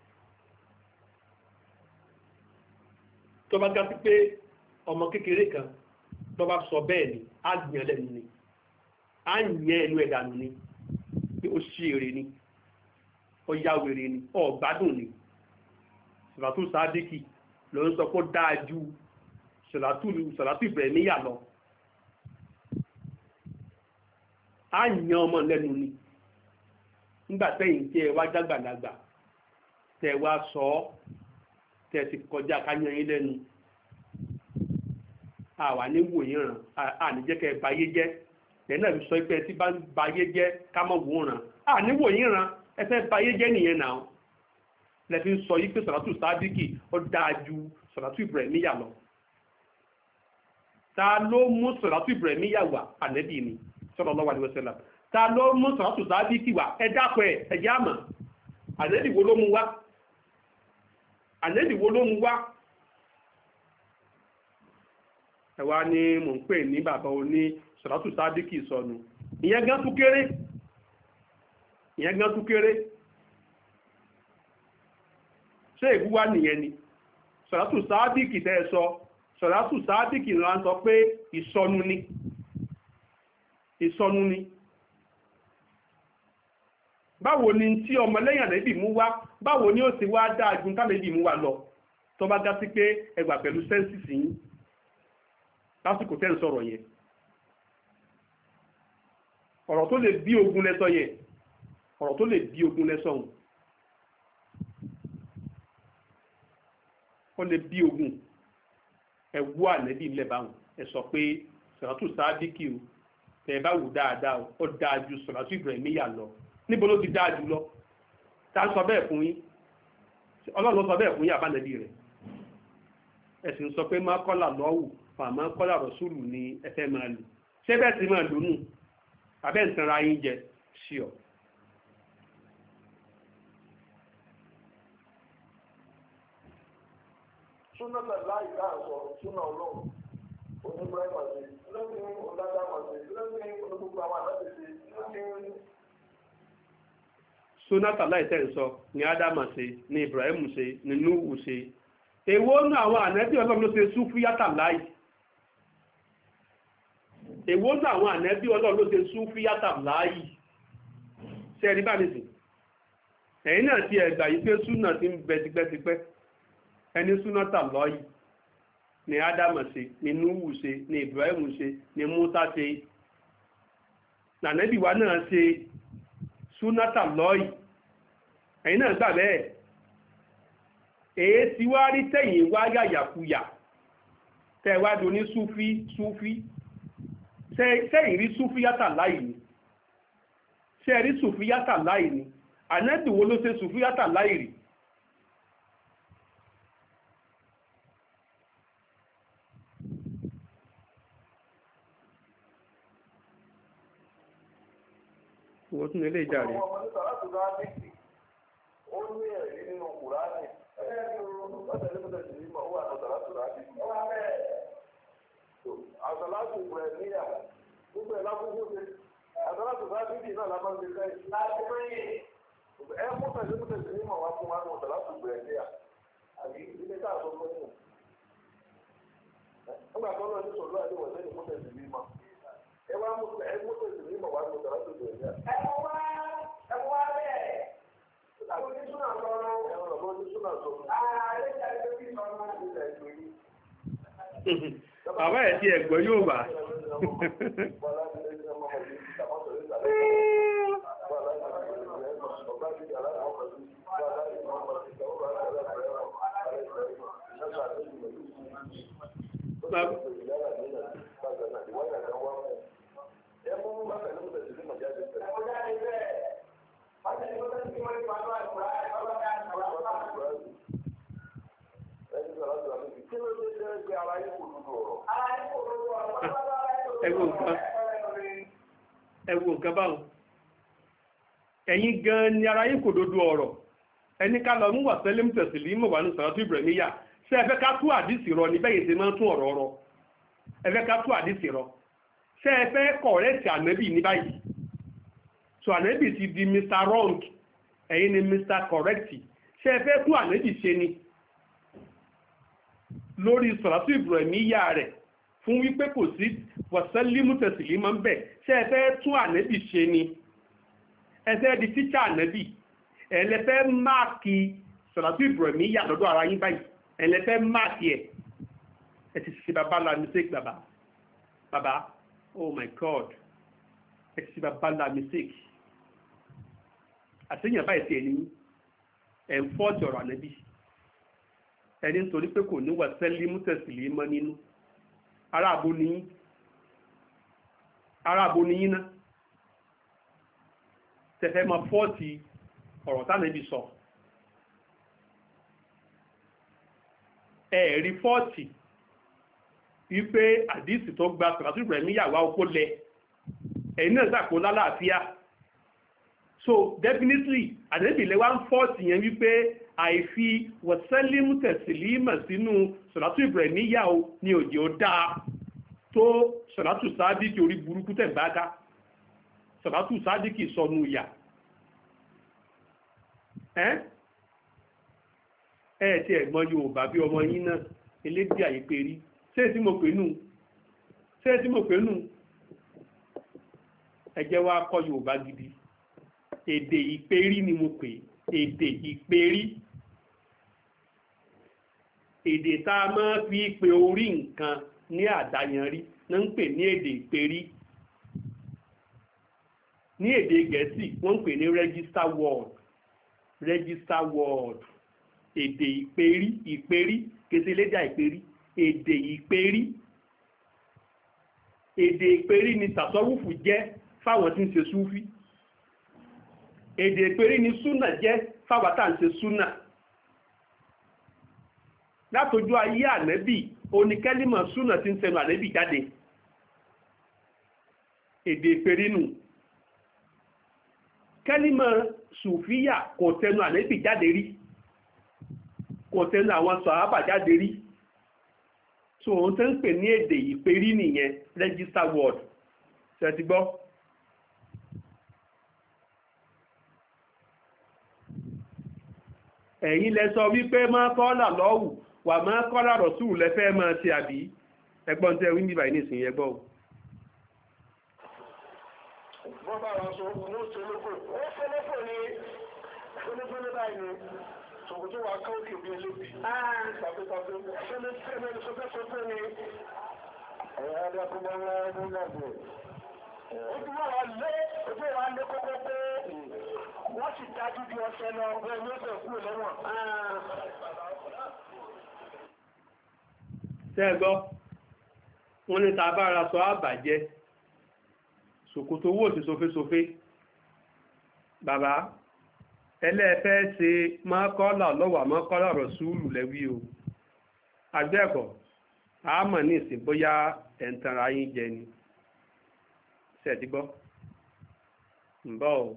tó bá gá sí pé ọmọ kékeré kan tó bá sọ bẹ́ẹ̀ ni á gbìyàn lẹ́nu ni á yẹn ẹnu ẹ̀dànù ni pé ó ṣí èrè ni ó yá wèrè ni ó gbádùn ni sọ̀rọ̀tún sáádékì ló ń sọ pé ó dáa ju sọ̀rọ̀tún ìbẹ̀rẹ̀míyà lọ á yẹn ọmọ lẹ́nu ni nígbà tẹ́yìn tí ẹ wá jágbàlagbà tẹ́ wá sọ ọ́ tẹ́ ti kọjá káyán yín lẹ́nu àwa ní wòye ràn àníjẹ́kẹ́ bayé jẹ́ lẹ́yìn náà sọ pé tí bá ń bayé jẹ́ ká mọ̀ wò ràn àní wòye ràn ẹ fẹ́ bayé jẹ́ nìyẹn náà lẹ́fi ń sọ yí pé sọ̀rọ̀tù sábìkì ó dáa ju sọ̀rọ̀tù ìbùrẹ̀míyà lọ ta ló mú sọ̀rọ̀tù ìbùrẹ̀míyà wá ànẹ́bì ni sallallahu alaihi wasallam ta ló mú sọ̀rọ̀tù sábìkì wá ẹ dákọ̀ ẹ ẹ jẹ́ àmọ̀ ànẹ́bì wo ló mú wá ànẹ́bì wo ló mú wá ẹ wá ní mò ń pè ní bàbá oní sọ̀rọ̀tù sábìkì sọnù ìyẹn gan tún kéré ìyẹn gan tún kéré ṣé ìbú wá nìyẹn ni sọ̀rọ̀tù sábìkì tẹ́ ẹ sọ sọ̀rọ̀tù sábìkì ló ń sọ pé ìsọnù ni ìsọnù ni báwo ni tí ọmọlẹ́yìn ànẹ́bì mú wá báwo ni ó ti wá dáa ju tánẹ́bì mú wá lọ tó bá dá sí pé ẹgbà pẹ̀lú sẹ́ńsìsì yín lásìkò tẹ́ ń sọ̀rọ̀ yẹn ọ̀rọ̀ tó lè bí ogun lẹ́sọ yẹn ọ̀rọ̀ tó lè bí ogun lẹ́sọ hùn ó lè bí ogun ẹ wú ànẹ́bì ńlẹ̀ báwọn ẹ sọ pé sọ̀rọ̀tù sábìkì o tẹ̀ ẹ bá wù dáadáa o ó dáa ju sọ̀rọ̀tù ìbùrẹ̀míyà lọ níbo ló ti dáa jù lọ ta sọ bẹ́ẹ̀ fún yín ọlọ́run ló sọ bẹ́ẹ̀ fún yín àbánẹ́bí rẹ̀ ẹ̀sìn sọ pé má kọ́là lọ́wù fàmọ́ kọ́là rọ̀ṣùlù ni ẹ fẹ́ máa lò ṣé bẹ́ẹ̀ sì máa lónù abẹ́ ń tanra yín jẹ sí ọ. súnà láì dáa sọ súnà ọlọ́run onígbàgbọ́ àti lọ́sìn ọ̀dàdàmọ̀ àti lọ́sìn olùgbogbo àwọn àdáṣe lọ́sìn. Sónátà láìtẹ́ ìsọ ni Ádámà ṣe ni Ibrahim ṣe ni Núhù ṣe èwo nú àwọn ànẹ́bí ọlọ́run ló ṣe súfíyátà láì èwo nú àwọn ànẹ́bí ọlọ́run ló ṣe súfíyátà láì ṣe ẹni bá nìsín ẹ̀yìn náà ti ẹ̀gbà yìí pé súnà ti ń bẹ tipẹ́tipẹ́ ẹni súnátà lọ́yì ni Ádámà ṣe ni Núhù ṣe ni Ibrahim ṣe ni Mùsá ṣe ànẹ́bí wa náà ṣe súnátà lọ́yì ẹ̀yin náà gbà bẹ́ẹ̀ èé tí wá rí tẹ̀yìn wá yàyàkuyà tẹ̀wádìí oní súfí súfí sẹ́yìn rí súfí yàtà láì ní sẹ́yìn rí súfí yàtà láì ní ànẹ́bì wo ló ṣe súfí yàtà láì rí wọ́n tún ilé ìjà rẹ̀. ọmọ nípa láti bá méjì ó ní ẹ̀rí nínú kùránì ọ̀sẹ̀ nípa ìṣẹ̀lẹ̀ ìmọ̀ ó wà ní ọ̀sàlátù rábì. àsàlátù rẹ̀ níyà gbogbo ẹ̀ lákòókò ṣe àsàlátù rábì náà lábá ń ṣe sẹ́yìn. ẹ mú tẹ̀lé mú tẹ̀lé ìmọ̀ wá fún wa ní ọ̀sàlátù rẹ̀ níyà àbí ilé tá a sọ fún yìí. nígbà tó lọ ní sọ̀rọ̀ àti wọ̀sẹ̀ ní mú tẹ̀lé ìmọ̀ ẹ wá mú ẹ mú tẹ̀lé ìmọ̀ wá ní ọ̀sàlátù rẹ̀ níyà. ẹ mú wá ẹ mú wá bẹ́ẹ̀. àwọn oníṣúná sọ̀rọ̀ ẹ̀rọ oníṣúná sọ̀rọ̀. ààrẹ ìjà ìjọba ìṣọ̀rọ̀ ìjà ìjọba bàbá ẹ̀ tí ẹ̀gbọ́n yóò bá. ara yín kò dúdú ọ̀rọ̀. ẹ wo nǹkan ẹ wo nǹkan báwọn ẹ̀yin gan ni ara yín kò dodo ọ̀rọ̀ ẹni ká lọ mú wàsẹ́lẹ̀ mú tẹ̀sílì mọ̀ wà ní sàrátù Ibrahimiyya ṣé ẹ fẹ́ ká tú àdìsí rọ ní bẹ́yìn ṣe máa ń tún ọ̀rọ̀ ọ̀rọ̀ ẹ fẹ́ ká tú àdìsí rọ ṣé ẹ fẹ́ kọ̀rẹ́tì ànábì ní báyìí so ànábì ti di Mister Wrong ẹ̀yin ni Mister Correct ṣé ẹ fẹ́ tú ànábì ṣe ni lórí sàrátù Ibrahimiyya rẹ̀ fún wípé kò sí wàsẹ́lẹ̀ mú tẹ̀sílì máa ń bẹ̀ ṣé ẹ fẹ́ tún ànábì ṣe ni ẹ fẹ́ di tíṣà ànábì ẹlẹ́fẹ́ máàkì sàrátù Ibrahimiyya lọ́dọ̀ ara yín báyìí ẹlẹ́fẹ́ máàkì ẹ̀ ẹ ti ṣe bàbá la mistake bàbá bàbá oh my god ẹ ti ṣe bàbá la mistake àtẹ̀yìn báyìí ti ẹni ẹ̀ ń fọ́ọ̀tì ọ̀rọ̀ ànábì ẹni nítorí pé kò ní wàsẹ́lì mú tẹ̀sílì mọ́ nínú ará abo nìyí ará abo nìyí náà tẹ̀fẹ́ máa fọ́ọ̀tì ọ̀rọ̀ tánàbí sọ ẹ̀ẹ̀rí fọ́ọ̀tì wípé àdísì tó gba sàrátù Ibrahimiyya wá okó lẹ ẹ̀yìn náà sàkó lálàáfíà so definitely àdébì lẹ́wà ń fọ́ọ̀tì yẹn wípé àìfi wọ̀sẹ́límù tẹ̀sílímà sínú sàrátù Ibrahimiyya o ní òjì ó dáa tó sàrátù sádìkì orí burúkú tẹ̀gbáká sàrátù sádìkì sọnù ìyà ẹ́ ẹ̀ tí ẹ̀gbọ́n Yorùbá bí ọmọ yín náà elédè àyípe rí ṣé tí mo pè nù ṣé tí mo pè nù ẹ jẹ́ wá kọ́ Yorùbá gidi èdè ìpérí ni mo pè èdè ìpérí èdè tá a máa fi pe orí nǹkan ní àdáyanrí náà ń pè ní èdè ìpérí ní èdè Gẹ̀ẹ́sì wọ́n ń pè ní register word register word èdè ìpérí ìpérí kèsì lédà ìpérí èdè ìpérí èdè ìpérí ni tàṣọ́wùfù jẹ́ fáwọn tí ń ṣe súfí èdè ìpérí ni súnà jẹ́ fáwọn tá ń ṣe súnà látọjú ayé ànẹ́bì oníkẹ́límọ̀ súnà tí ń tẹnu ànẹ́bì jáde èdè ìpérí nù kẹ́límọ̀ sùfíyà kò tẹnu ànẹ́bì jáde rí kò tẹnu àwọn sàhábà jáde rí so òun tẹ́ ń pè ní èdè ìpérí nìyẹn register word ṣe ti gbọ́ ẹ̀yin lẹ sọ wípé máa kọ́là lọ́wù wà máa kọ́là rọ̀sùn lẹ́fẹ́ máa ṣe àbí ẹgbọ́n tẹ́ wí bíbá ní ìsìn ẹgbọ́ wọ́n bá wọn sọ ní ṣolófò ó ṣolófò ní ṣolófò ní báyìí ni ṣòkòtò wa ká òkè bí elébi pàpẹ́pàpẹ́ ṣolófò ní ṣọfẹ́ṣọfẹ́ ní ẹ̀yà adákùnmọ́ ńlá ẹgbẹ́ gbàgbé ojú wa lé ojú wa lé kókó pé wọ́n sì dájú bí ọ̀sẹ̀ lọ ọgbẹ́ ní ọ̀sẹ̀ kúrò lẹ́wọ̀n. Ṣẹ́gbọ́, wọ́n ní tàbá ara sọ àbàjẹ́, ṣòkòtò owó sí sofésofé. Bàbá, ẹlẹ́ẹ̀fẹ́ ṣe mọ́kọ́lá lọ́wọ́ mọ́kọ́lá rọ̀súùlù lẹ́wí o. Àgbẹ̀kọ̀, àmọ̀ ní ìsìn bóyá ẹ̀ǹtara yín jẹ ni. Ṣẹ́ẹ̀dígbọ́, ń bọ̀ o.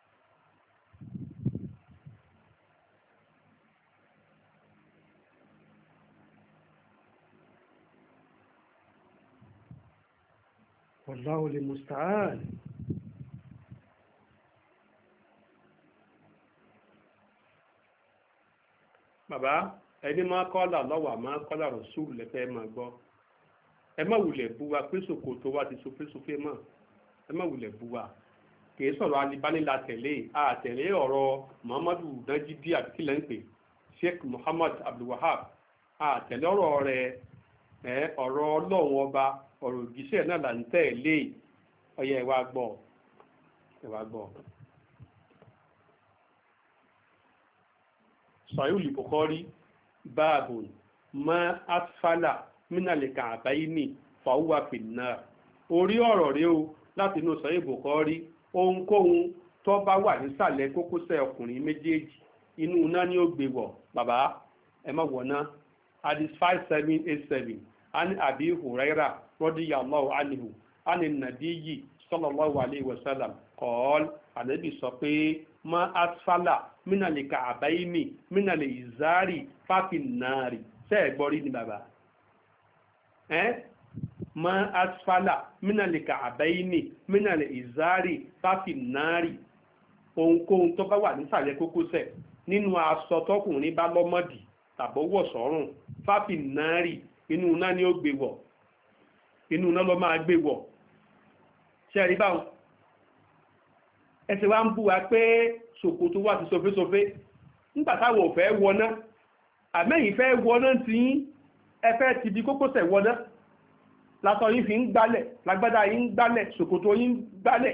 Wallahu al-musta'an. Bàbá, ẹni máa kọ́là lọ́wọ́ máa kọ́là rọ̀súùlù lẹ́fẹ́ máa gbọ́. Ẹ má wulẹ̀ bú wa pé ṣòkòtò wa ti sofésofé mọ́. Ẹ má wulẹ̀ bú wa. Kìí sọ̀rọ̀ alibánilá tẹ̀lé àtẹ̀lé ọ̀rọ̀ Muhammadu Najidi àbíkílẹ̀ ń pè Sheikh Muhammad Abdulwahab àtẹ̀lé ọ̀rọ̀ rẹ̀ ọ̀rọ̀ ọlọ́run ọba ọ̀rọ̀ òjíṣẹ́ náà là ń tẹ̀lé ọyẹ ẹ wá gbọ́ ẹ wá gbọ́. Sahih Bukhari báàbùn ma asfala mínàlẹ̀kà àbáyé ní fàúwà fìnnà orí ọ̀rọ̀ rẹ̀ o láti inú Sahih Bukhari ohunkóhun tó bá wà nísàlẹ̀ kókósẹ̀ ọkùnrin méjèèjì inú iná ni ó gbé wọ̀ bàbá ẹ má wọ̀ ná hadith five seven eight seven an Abi Huraira radiyallahu anhu an an-nabiyyi sallallahu alayhi wa sallam qala ànábì sọ pé ma asfala minal ka'bayni minal izari fafin nari ṣé ẹ gbọ́ rí ni bàbá ẹ́ ma asfala minal ka'bayni minal izari fafin nari ohunkóhun tó bá wà nísàlẹ̀ kókósẹ̀ nínú aṣọ tọkùnrin bá lọ́mọdì tàbí wọ̀ sọ́rùn fafin nari inú iná ni ó gbé wọ̀ inú iná ló máa gbé wọ̀ ṣe rí báwọn ẹsẹ̀ wa ń bú wa pé ṣòkòtò wà ti sọfẹ́sọfẹ́ nígbà táwọn ò fẹ́ wọná àmẹ́yìn fẹ́ wọná tí yín ẹ fẹ́ ti di kókósẹ̀ wọná lásán yín fi ń gbálẹ̀ lágbádá yín ń gbálẹ̀ ṣòkòtò yín ń gbálẹ̀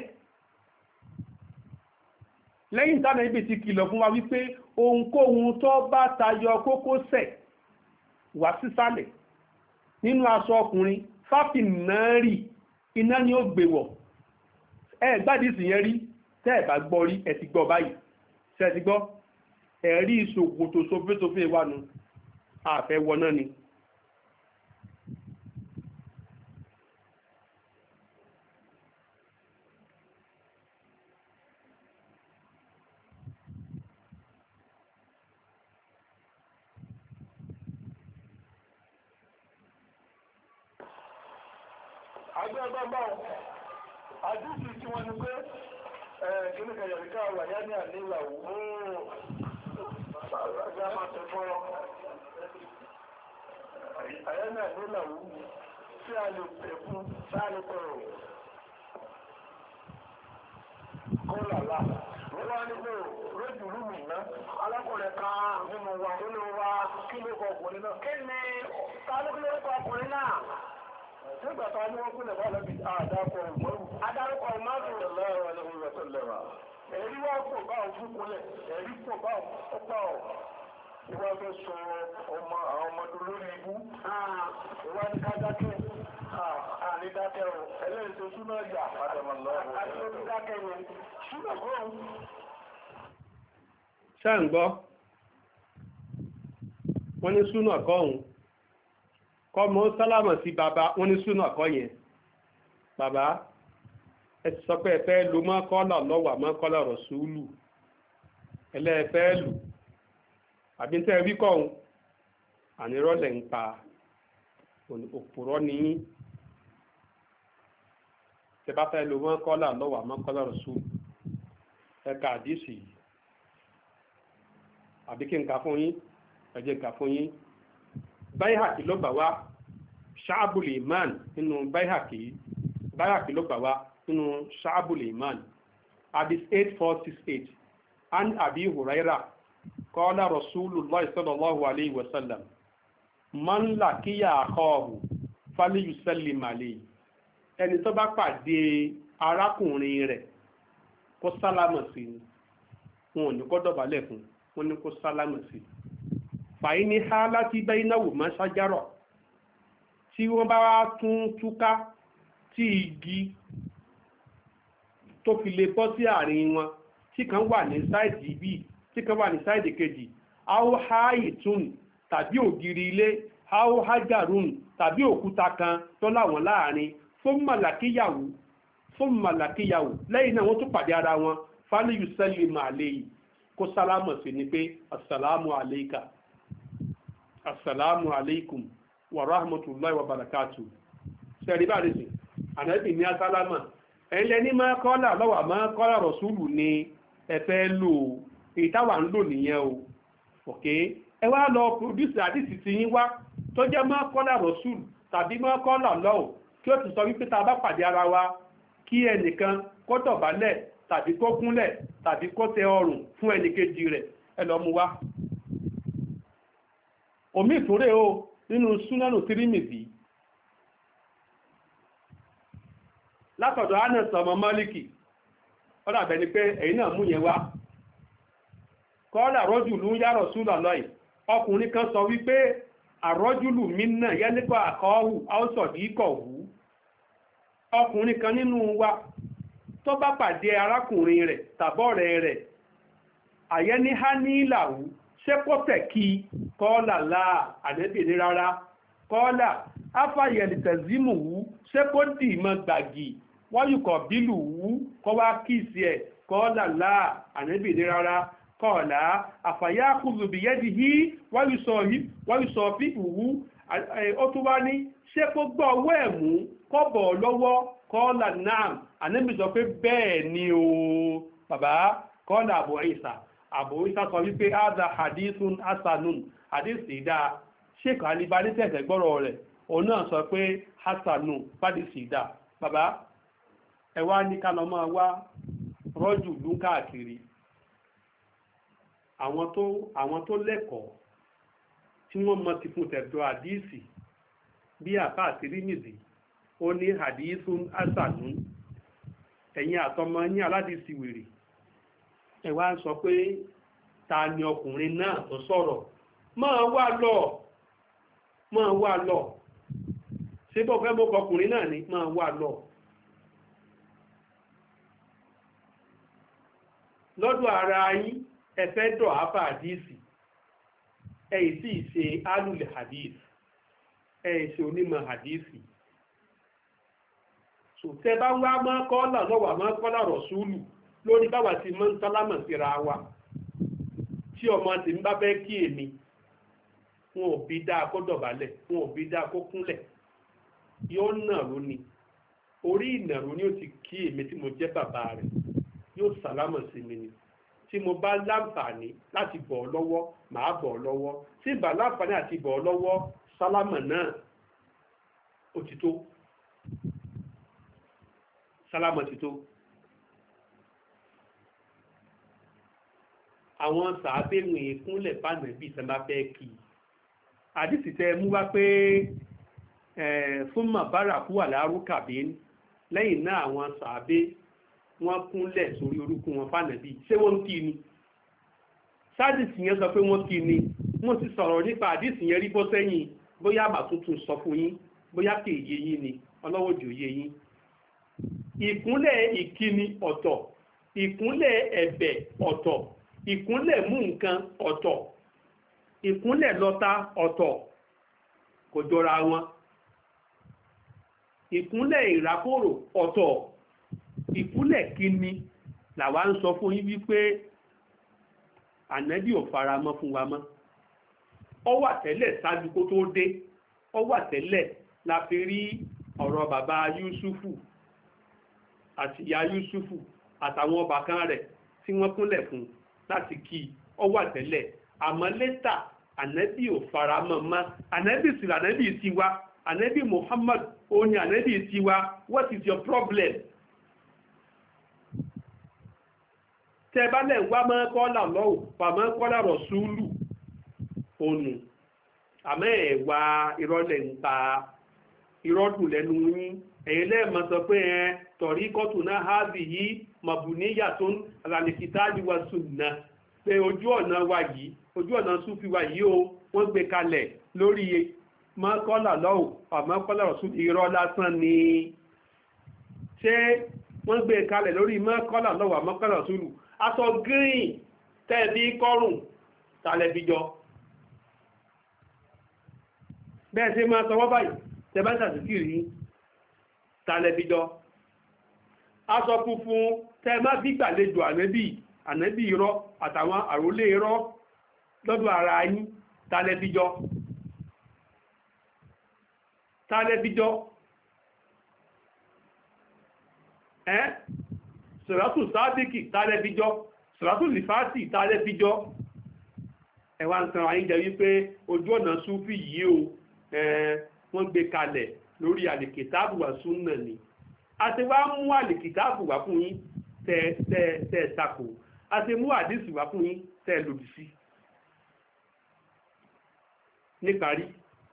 lẹ́yìn táwọn ibi ti kìlọ̀ fún wa wípé ohunkóhun tó bá tayọ kókósẹ̀ wá sísàlẹ̀ nínú aṣọ ọkùnrin fáfin náà rì iná ni ó gbé wọ̀ ẹ gbádìí yẹn rí tẹ́ ẹ̀ bá gbọ́ rí ẹ ti gbọ́ báyìí ṣe ti gbọ́ ẹ̀rí ìṣòkòtò sofésofé wà nù àfẹ́wọ́ náà ni. agbẹ́gbẹ́ àdúgbò tí wọ́n ní pé kíní kan yàrá wà yá ní àníwà wò ọjọ́ máa tẹ fọ́ àyá ní àníwà wò tí a lè pẹ̀kún tí a lè pẹ̀rọ kọ́làlá wọ́n wá nílò rédíò rúmì náà alákùnrin kan nínú wa nínú wa kí ló kọ ọkùnrin náà kí ni ká ló kí ló kọ ọkùnrin náà nígbà tá a ní wọ́n kúnlẹ̀ bá lọ́bi àdàkọ̀ ìmọ̀rù adarúkọ̀ ìmọ̀rù lọ́wọ́ ẹlẹ́wọ̀n ìrọ̀tọ̀ lẹ́wà ẹ̀rí wá pò bá òfin kúnlẹ̀ ẹ̀rí pò bá ọ̀pá ọ̀ ìwà fẹ́ sọ ọmọ àwọn ọmọdé lórí ibú ìwà ní kájákẹ́ ànídákẹ́ ọ̀ ẹlẹ́yìn tó súná yà àdàmọ̀lọ́wọ́ ṣáà ń gbọ́ wọ́n ní súnà kọ́hùn kọmọ sálámà sí bàbá wọn ní súnà kọ́ yẹn bàbá ẹ ti sọ pé ẹ fẹ́ lo mọ́kọ́lá lọ́wọ́ àmọ́kọ́lá rọ̀súlù ẹlẹ́ẹ̀fẹ́ lù àbí tẹ́ ẹ wí kọ́hún ànírọ́lẹ̀ ń pa òpùrọ́ ní tẹ bá fẹ́ lo mọ́kọ́lá lọ́wọ́ àmọ́kọ́lá rọ̀súlù ẹ̀ka àdìsí àbí kí n kà fún yín ẹ jẹ́ n kà fún yín. Bayhaqi ló gbà wá Sha'bul Iman nínú Bayhaqi Bayhaqi ló gbà wá nínú Sha'bul Iman hadith eight four six eight an Abi Huraira qala Rasulullah sallallahu alayhi wa sallam man laqiya akhahu falyusallim alayhi ẹni tó bá pàdé arákùnrin rẹ̀ kó sálámà sí ni wọn ò ní kó dọ̀bálẹ̀ fún wọn ní kó sálámà sí i fàyíní há láti bẹ́ ináwó mọ́ ṣájárọ̀ tí wọ́n bá wá tún túká tí igi tó fi lè bọ́ sí àárín wọn tí kan wà ní sáìdì bí tí kan wà ní sáìdì kejì áwòhá ìtún tàbí ògiri ilé áwòhá gàrún tàbí òkúta kan tó láwọn láàrin fún màlàkíyàwó fún màlàkíyàwó lẹ́yìn náà wọ́n tún pàdé ara wọn fáliyù sẹ́lẹ̀ màlẹ́ yìí kó sálámọ̀ sí ni pé assalamu alayka assalamu alaikum wa rahmatullahi wa barakatuh sẹ́rí bá rèsì ànábì ní asálámà ẹ̀lẹ́ ní máa kọ́lá lọ́wà máa kọ́lá rọ̀súlù ní ẹ̀fẹ́ lò ìtawà ń lò nìyẹn o ok ẹ wá lọ produce àdìsí ti yín wá tó jẹ́ máa kọ́lá rọ̀súlù tàbí máa kọ́lá lọ́wọ́ kí ó ti sọ wípé tá a bá pàdé ara wa kí ẹnìkan kó dọ̀bálẹ̀ tàbí kó kúnlẹ̀ tàbí kó tẹ ọrùn fún ẹnìkejì rẹ̀ ẹ lọ mú wá omi ìtúrẹ́ o nínú súnánù tírímìdì látọ̀dọ̀ Anas ọmọ Málíkì ọ̀dà bẹni pé ẹ̀yin náà mú yẹn wá kọ́lá rọ́jùlù yá Rasulullahi ọkùnrin kan sọ wípé àrọ́jùlù mi náà yẹ́ nípa àkọ́hù áùsọ̀dì ìkọ̀hù ọkùnrin kan nínú wa tó bá pàdé arákùnrin rẹ̀ tàbọ̀rẹ̀ rẹ̀ àyẹ́ní háníìlàwù ṣé kó tẹ̀ kí kọ́ọ́là láà ànábì ní rárá kọ́ọ́là áfàyẹ̀lì tẹ̀símù wú ṣé kó dì mọ́ gbàgì wọ́n yìí kọ̀ bílù wú kọ́ wá kíìsì ẹ̀ kọ́ọ́là láà ànábì ní rárá kọ́ọ̀lá àfàyà kùzùbì yẹ́dì yí wọ́n yìí sọ fífù wú ó tún wá ní ṣé kó gbọ́ ọwọ́ ẹ̀ mú kọ́bọ̀ lọ́wọ́ kọ́ọ̀là náà ànábì sọ pé bẹ́ẹ̀ ni o bàbá kọ́ọ̀là Abu Isa Abu Isa sọ wípé áza hadithun hasanun hadith ìdá Sheikh Albani tẹ̀sẹ̀ gbọ́rọ̀ rẹ̀ òun náà sọ pé hasanun hadith ìdá bàbá ẹ wá ní ká lọ máa wá rọ́jù lún káàkiri àwọn tó àwọn tó lẹ́kọ̀ọ́ tí wọ́n mọ ti fún tẹ̀dọ̀ àdíìsì bí àpá àti rímìzì ó ní hadithun hasanun ẹ̀yin àtọmọ ní aládìsí wèrè ẹ wá ń sọ pé ta ni ọkùnrin náà tó sọ̀rọ̀ máa wá lọ máa wá lọ ṣé bọ́ fẹ́ mọ́ ọkùnrin náà ni máa wá lọ lọ́dọ̀ ara yín ẹ fẹ́ dọ̀ áfà àdíìsì ẹ̀yìn sì ṣe alùlẹ̀ hadith ẹ̀yìn ṣe onímọ̀ hadíìsì tẹ́ bá wá máa kọ́lá lọ́wọ́ máa kọ́lá rọ̀súlù lórí báwa ti mọ́ ń sálámà síra wa tí ọmọ ti ń bá fẹ́ kí èmi wọn ò bí dáa kó dọ̀bálẹ̀ wọn ò bí dáa kó kúnlẹ̀ yóò nàró ni orí ìnàró ni ó ti kí èmi tí mo jẹ́ bàbá rẹ̀ yóò sálámà sí mi ni tí mo bá láǹfààní láti bọ̀ ọ́ lọ́wọ́ màá bọ̀ ọ́ lọ́wọ́ tí ìbá láǹfààní àti bọ̀ ọ́ lọ́wọ́ sálámà náà ó ti tó sálámà ti tó. àwọn sàábẹ̀wò ìkúnlẹ̀ bánà bí ìsẹ́mbà fẹ́ kí àdìsí tẹ́ mú wá pé fún màbára kú àlárú kàbí lẹ́yìn náà àwọn sàábẹ̀ wọ́n kúnlẹ̀ sórí orúkún wọn fánà bí ṣé wọ́n kí ni sádìsí yẹn sọ pé wọ́n kí ni wọ́n ti sọ̀rọ̀ nípa àdìsí yẹn rí bọ́ sẹ́yìn bóyá àbá tuntun sọ fún yín bóyá kì í yé yín ni ọlọ́wọ́ jò yé yín ìkúnlẹ̀ ìkíni ọ̀tọ̀ ìkúnlẹ̀ ẹ̀bẹ̀ ọ̀tọ̀ ìkúnlẹ̀ mú nǹkan ọ̀tọ̀ ìkúnlẹ̀ lọ́ta ọ̀tọ̀ kò jọra wọn ìkúnlẹ̀ ìrákòrò ọ̀tọ̀ ìkúnlẹ̀ kíni làwa ń sọ fún yín wípé ànábì ò fara mọ́ fún wa mọ́ ó wà tẹ́lẹ̀ ṣáájú kó tó dé ó wà tẹ́lẹ̀ la fi rí ọ̀rọ̀ bàbá Yúsúfù àti ìyá Yúsúfù àtàwọn ọbàkan rẹ̀ tí wọ́n kúnlẹ̀ fún láti kí ọ wà tẹ́lẹ̀ àmọ́ lẹ́tà ànábì ò fara mọ́ mọ́ ànábì sì lànábì ti wá ànábì Muhammad ó ní ànábì ti wá what is your problem? tẹ́ bá lẹ̀ wá mọ́ kọ́là lọ́wọ́ pàmọ́ kọ́là rọ̀súlù ònù àmọ́ ẹ̀ wá ìrọ̀lẹ̀ ń pa ìrọ́dùn lẹ́nu yín ẹ̀yin lẹ́ẹ̀mọ́ sọ pé ẹ tọ̀rí kọ́tù náà hábì yìí mọ̀bùníyà tó ń alàlìkìtàbí wa sunna pé ojú ọ̀nà wa yìí ojú ọ̀nà súnfì wa yìí o wọ́n gbé kalẹ̀ lórí mọ́kọ́là lọ́wọ́ àmọ́kọ́là rọ̀sùn irọ́ lásán ni ṣé wọ́n gbé kalẹ̀ lórí mọ́kọ́là lọ́wọ́ àmọ́kọ́là rọ̀sùn aṣọ green tẹ́ẹ̀bí kọ́rùn tàlẹ́bíjọ bẹ́ẹ̀ ṣe máa sọ wọ́n báyìí tẹ́bá ń ṣàtìkiri tàlẹ́bíjọ aṣọ funfun tẹ́ má bí gbàlejò ànẹ́bì ànẹ́bì irọ́ àtàwọn àrólé irọ́ lọ́dọ̀ ara yín tàlẹ́bíjọ tàlẹ́bíjọ ẹ́ sọ̀rọ̀tù sábìkì tàlẹ́bíjọ sọ̀rọ̀tù lìfàtì tàlẹ́bíjọ ẹ̀wà ń tan àyíjẹ wípé ojú ọ̀nà súfì yìí o wọ́n gbé kalẹ̀ lórí àlìkìtàbù wà súnnà ni a ti wá mú àlìkìtàbù wá fún yín tẹ́ tẹ́ tẹ́ tako a ti mú àdìsì wá fún yín tẹ́ lòdì sí. níparí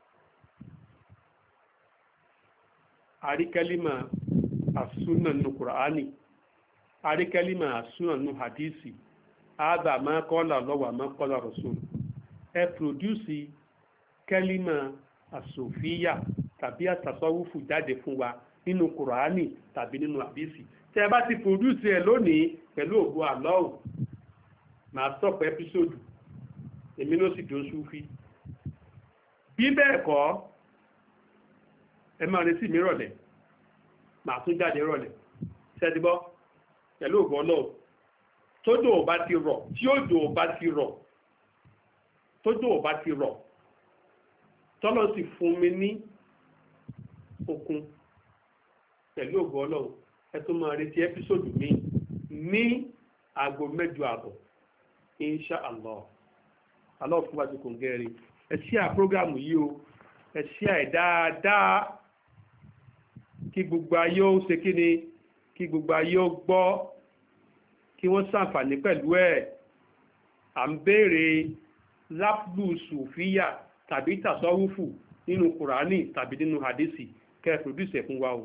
àríkẹ́límà àsúnà nù kùránì àríkẹ́límà àsúnà nù hadisi àbà máa kọ́lá lọ́wọ́ àmọ́ kọ́lá rasul ẹ pòdúsì kẹ́límà àsòfíyà tàbí àtàsọ́wùfù jáde fún wa nínú kùránì tàbí nínú àdísì tẹ́ bá ti pòdúsì ẹ̀ lónìí pẹ̀lú ògo àlọ́ọ̀ máa stop ẹ́písòdù èmi ló sì dùn súfì bí bẹ́ẹ̀ kọ́ ẹ máa retí mi rọ̀lẹ́ màá tún jáde rọ̀lẹ́ ṣẹ́díbọ́ pẹ̀lú ògbọ́ náà tójò ò bá ti rọ̀ tí òjò ò bá ti rọ̀ tójò ò bá ti rọ̀ tọ́lọ́ sì fún mi ní okun pẹ̀lú ògbọ́ náà ẹ tún máa retí ẹ́písòdù mi ní aago mẹ́jọ àbọ̀ insha allah allah fún wa ti kò ń gẹ́rin ẹ ṣí à prógámù yìí o ẹ ṣí à ẹ̀ dáadáa kí gbogbo ayé ó ṣe kí ni kí gbogbo ayé ó gbọ́ kí wọ́n ṣàǹfààní pẹ̀lú ẹ̀ à ń béèrè lápùlù sùfíyà tàbí tàṣọ́wùfù nínú kùránì tàbí nínú hadisi kẹ́ ẹ pòdúsẹ̀ fún wa o.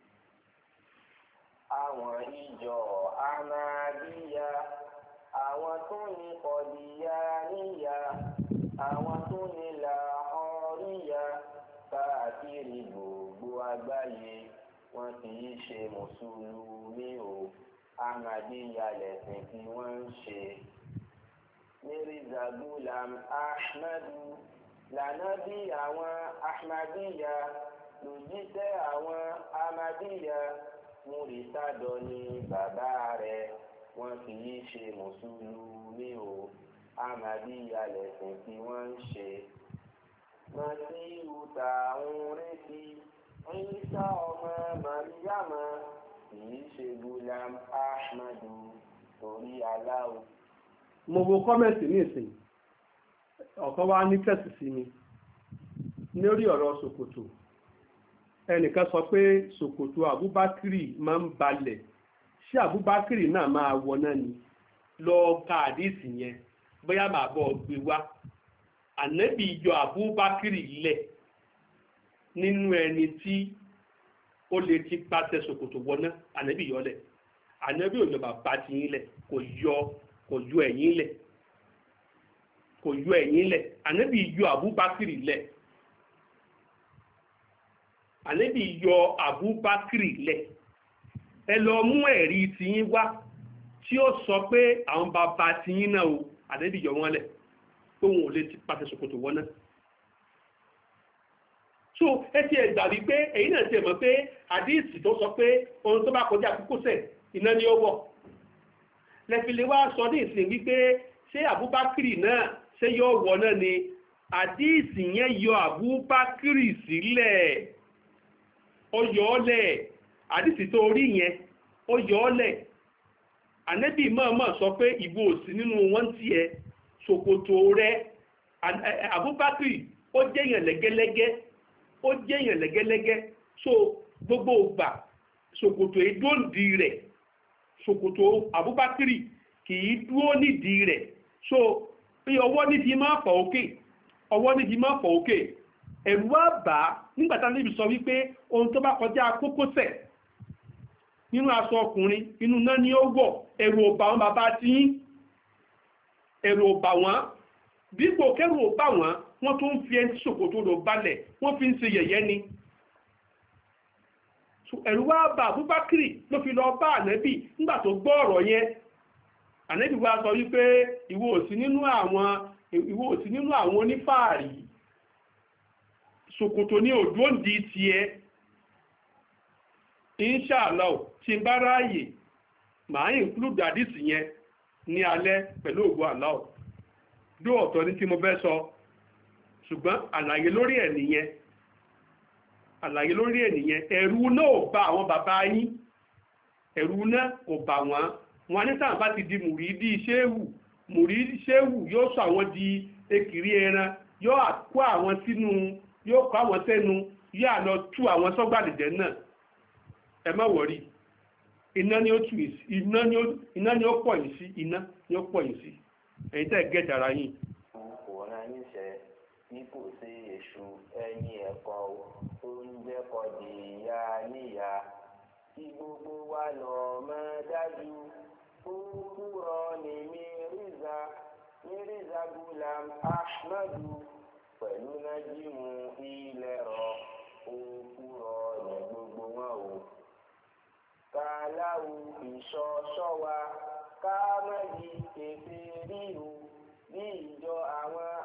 àwọn ìjọ Ahmadiyya àwọn tó ní kọ̀díyà níyà àwọn tó ní làhọ́ríyà káàkiri gbogbo àgbáyé wọn kì í ṣe mùsùlùmí o Ahmadiyya lẹ̀sìn tí wọ́n ń ṣe. Mirza Ghulam Ahmadu lànábì àwọn Ahmadiyya lòjíṣẹ́ àwọn Ahmadiyya múrítàdọ ni bàbá rẹ̀ wọn kì í ṣe mùsùlùmí o Ahmadiyya lẹ̀sìn tí wọ́n ń ṣe. Masihu tá ń retí Ìsá ọmọ Màríyámà kì í ṣe Ghulam Ahmadu torí aláwo. mo wo kọ́mẹ̀ntì ní ìsìn ọ̀kan wá ní tẹ̀sí sí mi lórí ọ̀rọ̀ ṣòkòtò ẹnìkan sọ pé ṣòkòtò Abubakiri máa ń balẹ̀ ṣé Abubakiri náà máa wọ náà ni lọ ka àdíìsì yẹn bóyá màá bọ̀ gbé wá ànábì yọ Abubakiri lẹ̀ nínú ẹni tí ó lè ti pàṣẹ ṣòkòtò wọná ànábì yọ lẹ̀ ànábì ò yọ bàbá ti yín lẹ̀ kò yọ kò yọ ẹ̀yìn lẹ̀ kò yọ ẹ̀yìn lẹ̀ ànábì yọ Abubakiri lẹ̀ ànábì yọ Abubakiri lẹ̀ ẹ lọ mú ẹ̀rí tiyín wá tí ó sọ pé àwọn bàbá tiyín náà o ànábì yọ wọn lẹ̀ pé wọn ò lè ti pàṣẹ ṣòkòtò wọná. so ẹ ti ẹ̀ gbà wípé èyí náà ti ẹ̀ mọ̀ pé àdíìsì tó sọ pé ohun tó bá kọjá kókósẹ̀ iná ni ó wọ̀ lẹ́fìlẹ̀ wá sọ ní ìsìn wípé ṣé Abubakiri náà ṣé yóò wọ̀ náà ni àdíìsì yẹn yọ Abubakiri sílẹ̀ ó yọ ọ́ lẹ̀ àdíìsì tó rí yẹn ó yọ ọ́ lẹ̀ ànẹ́bì mọ̀ọ́mọ̀ sọ pé ìbò òsì nínú wọn tiẹ̀ ṣòkòtò rẹ̀ Abubakiri ó jẹ́yàn lẹ́gẹ́lẹ́gẹ́ ó jẹ́yàn lẹ́gẹ́lẹ́gẹ́ so gbogbo ògbà ṣòkòtò ìdóǹdì rẹ̀ ṣòkòtò Abubakiri kì í dúró nídìí rẹ̀ so pé ọwọ́ nídìí máa fọ̀ òkè ọwọ́ nídìí máa fọ̀ òkè ẹ̀rù wá bà á nígbà tá níbi sọ wípé ohun tó bá kọjá kókósẹ̀ nínú aṣọ ọkùnrin inú náà ni ó wọ̀ ẹ̀rù ò bà wọn bàbá tí yín ẹ̀rù ò bà wọ́n dípò kẹ́rù ò bà wọ́n wọ́n tún ń fi ẹni tí ṣòkòtò rò balẹ̀ wọ́n fi ń ṣe yẹ̀yẹ́ ni ẹ̀rù wá bà Abubakiri ló fi lọ bá ànẹ́bì nígbà tó gbọ́ ọ̀rọ̀ yẹn ànẹ́bì wá sọ wípé ìwọ ò sí nínú àwọn ìwọ ò sí nínú àwọn onífààrí ṣòkòtò ní òdòǹdì tiẹ̀ inshallah tí n bá ráàyè màá include àdìsí yẹn ní alẹ́ pẹ̀lú ògo Allah dó ọ̀tọ̀ ní tí mo fẹ́ sọ ṣùgbọ́n àlàyé lórí ẹ̀ nìyẹn àlàyé lórí ẹ̀ nìyẹn ẹ̀rù náà ò bà àwọn bàbá yín ẹ̀rù náà kò bà wọ́n wọn ní sáà bá ti di mùrídí ṣéwù mùrídí ṣéwù yóò sọ àwọn di ekiri ẹran yóò kó àwọn sínú yóò kó àwọn sẹ́nu yóò lọ tú àwọn sọ́gbàdìjẹ́ náà ẹ má wọ̀rí iná ni ó tù iná ni ó iná ni ó pọ̀ yìí sí iná ni ó pọ̀ yìí sí ẹ̀yin tẹ́ gẹ̀ẹ́dàrà yín. kò rán níṣẹ́ bí kò sí èṣù ẹ̀yìn ẹ̀kọ́ tó ń jẹ́kọ̀ di ìyá níyà tí gbogbo wa lọ mọ̀ dájú ó kúrọ ní Mirza Mirza Ghulam Ahmadu pẹ̀lú nájímù ilẹ̀ rọ ó kúrọ ní gbogbo wọn o. Kàláwù ìṣọ́ṣọ́ wa ká mẹ́jì kéfì ríru bí ìjọ àwọn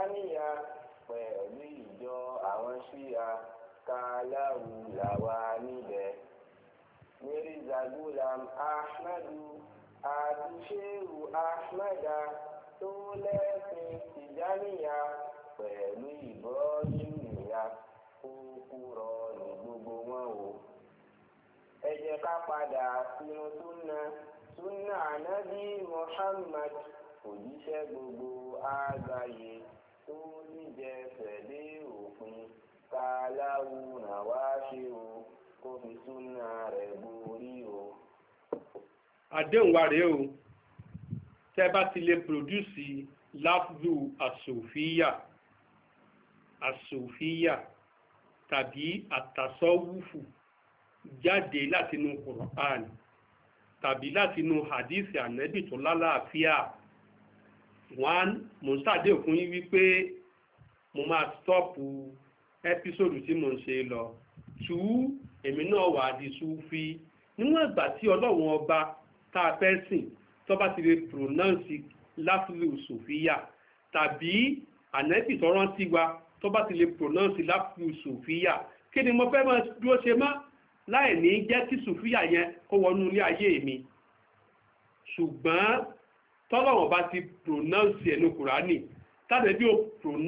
tìjáníyà pẹ̀lú ìjọ àwọn ṣíya kàláwù làwà níbẹ̀. Mirza Gulam Ahmadu àti Shehu Ahmada tó lẹ́sìn tìjáníyà pẹ̀lú Ibrahim Niyas ó kúrọ ní gbogbo wọn o. Ẹ jẹ́ ká padà sínú súnà súnà ànábì Muhammad òjíṣẹ́ gbogbo àgbáyé tó níjẹsẹ̀ dé òpin kàláwù náà wá ṣe o kó fi súnà rẹ̀ borí o. Àdéhùn wa rèé o, tẹ́ bá ti lè pòdúsì láfdù àsòfíyà àsòfíyà tàbí àtàsọ́wùfù jáde látinú Qur'an tàbí látinú hadith ànábì tó lálàáfíà. One, mo ń ṣàdé fún yín wípé mo máa stọ́ọ̀pù ẹ́písòdù tí mo ń ṣe lọ. Two, èmi náà wà á di súfí níwọ̀n ìgbà tí ọlọ́run ọba tá a fẹ́ sìn tó bá ti lè pronounce láfílù sòfíà tàbí ànábì tó rántí wa tó bá ti lè pronounce láfílù sòfíà. Kí ni mo fẹ́ máa dúró ṣe mọ́ láì ní jẹ́ kí sòfíà yẹn kó wọnú ilé ayé mi? Ṣùgbọ́n tọ́lọ́wọ̀n bá ti pronounce ẹnu Kùránì tàbí bí ó pronounce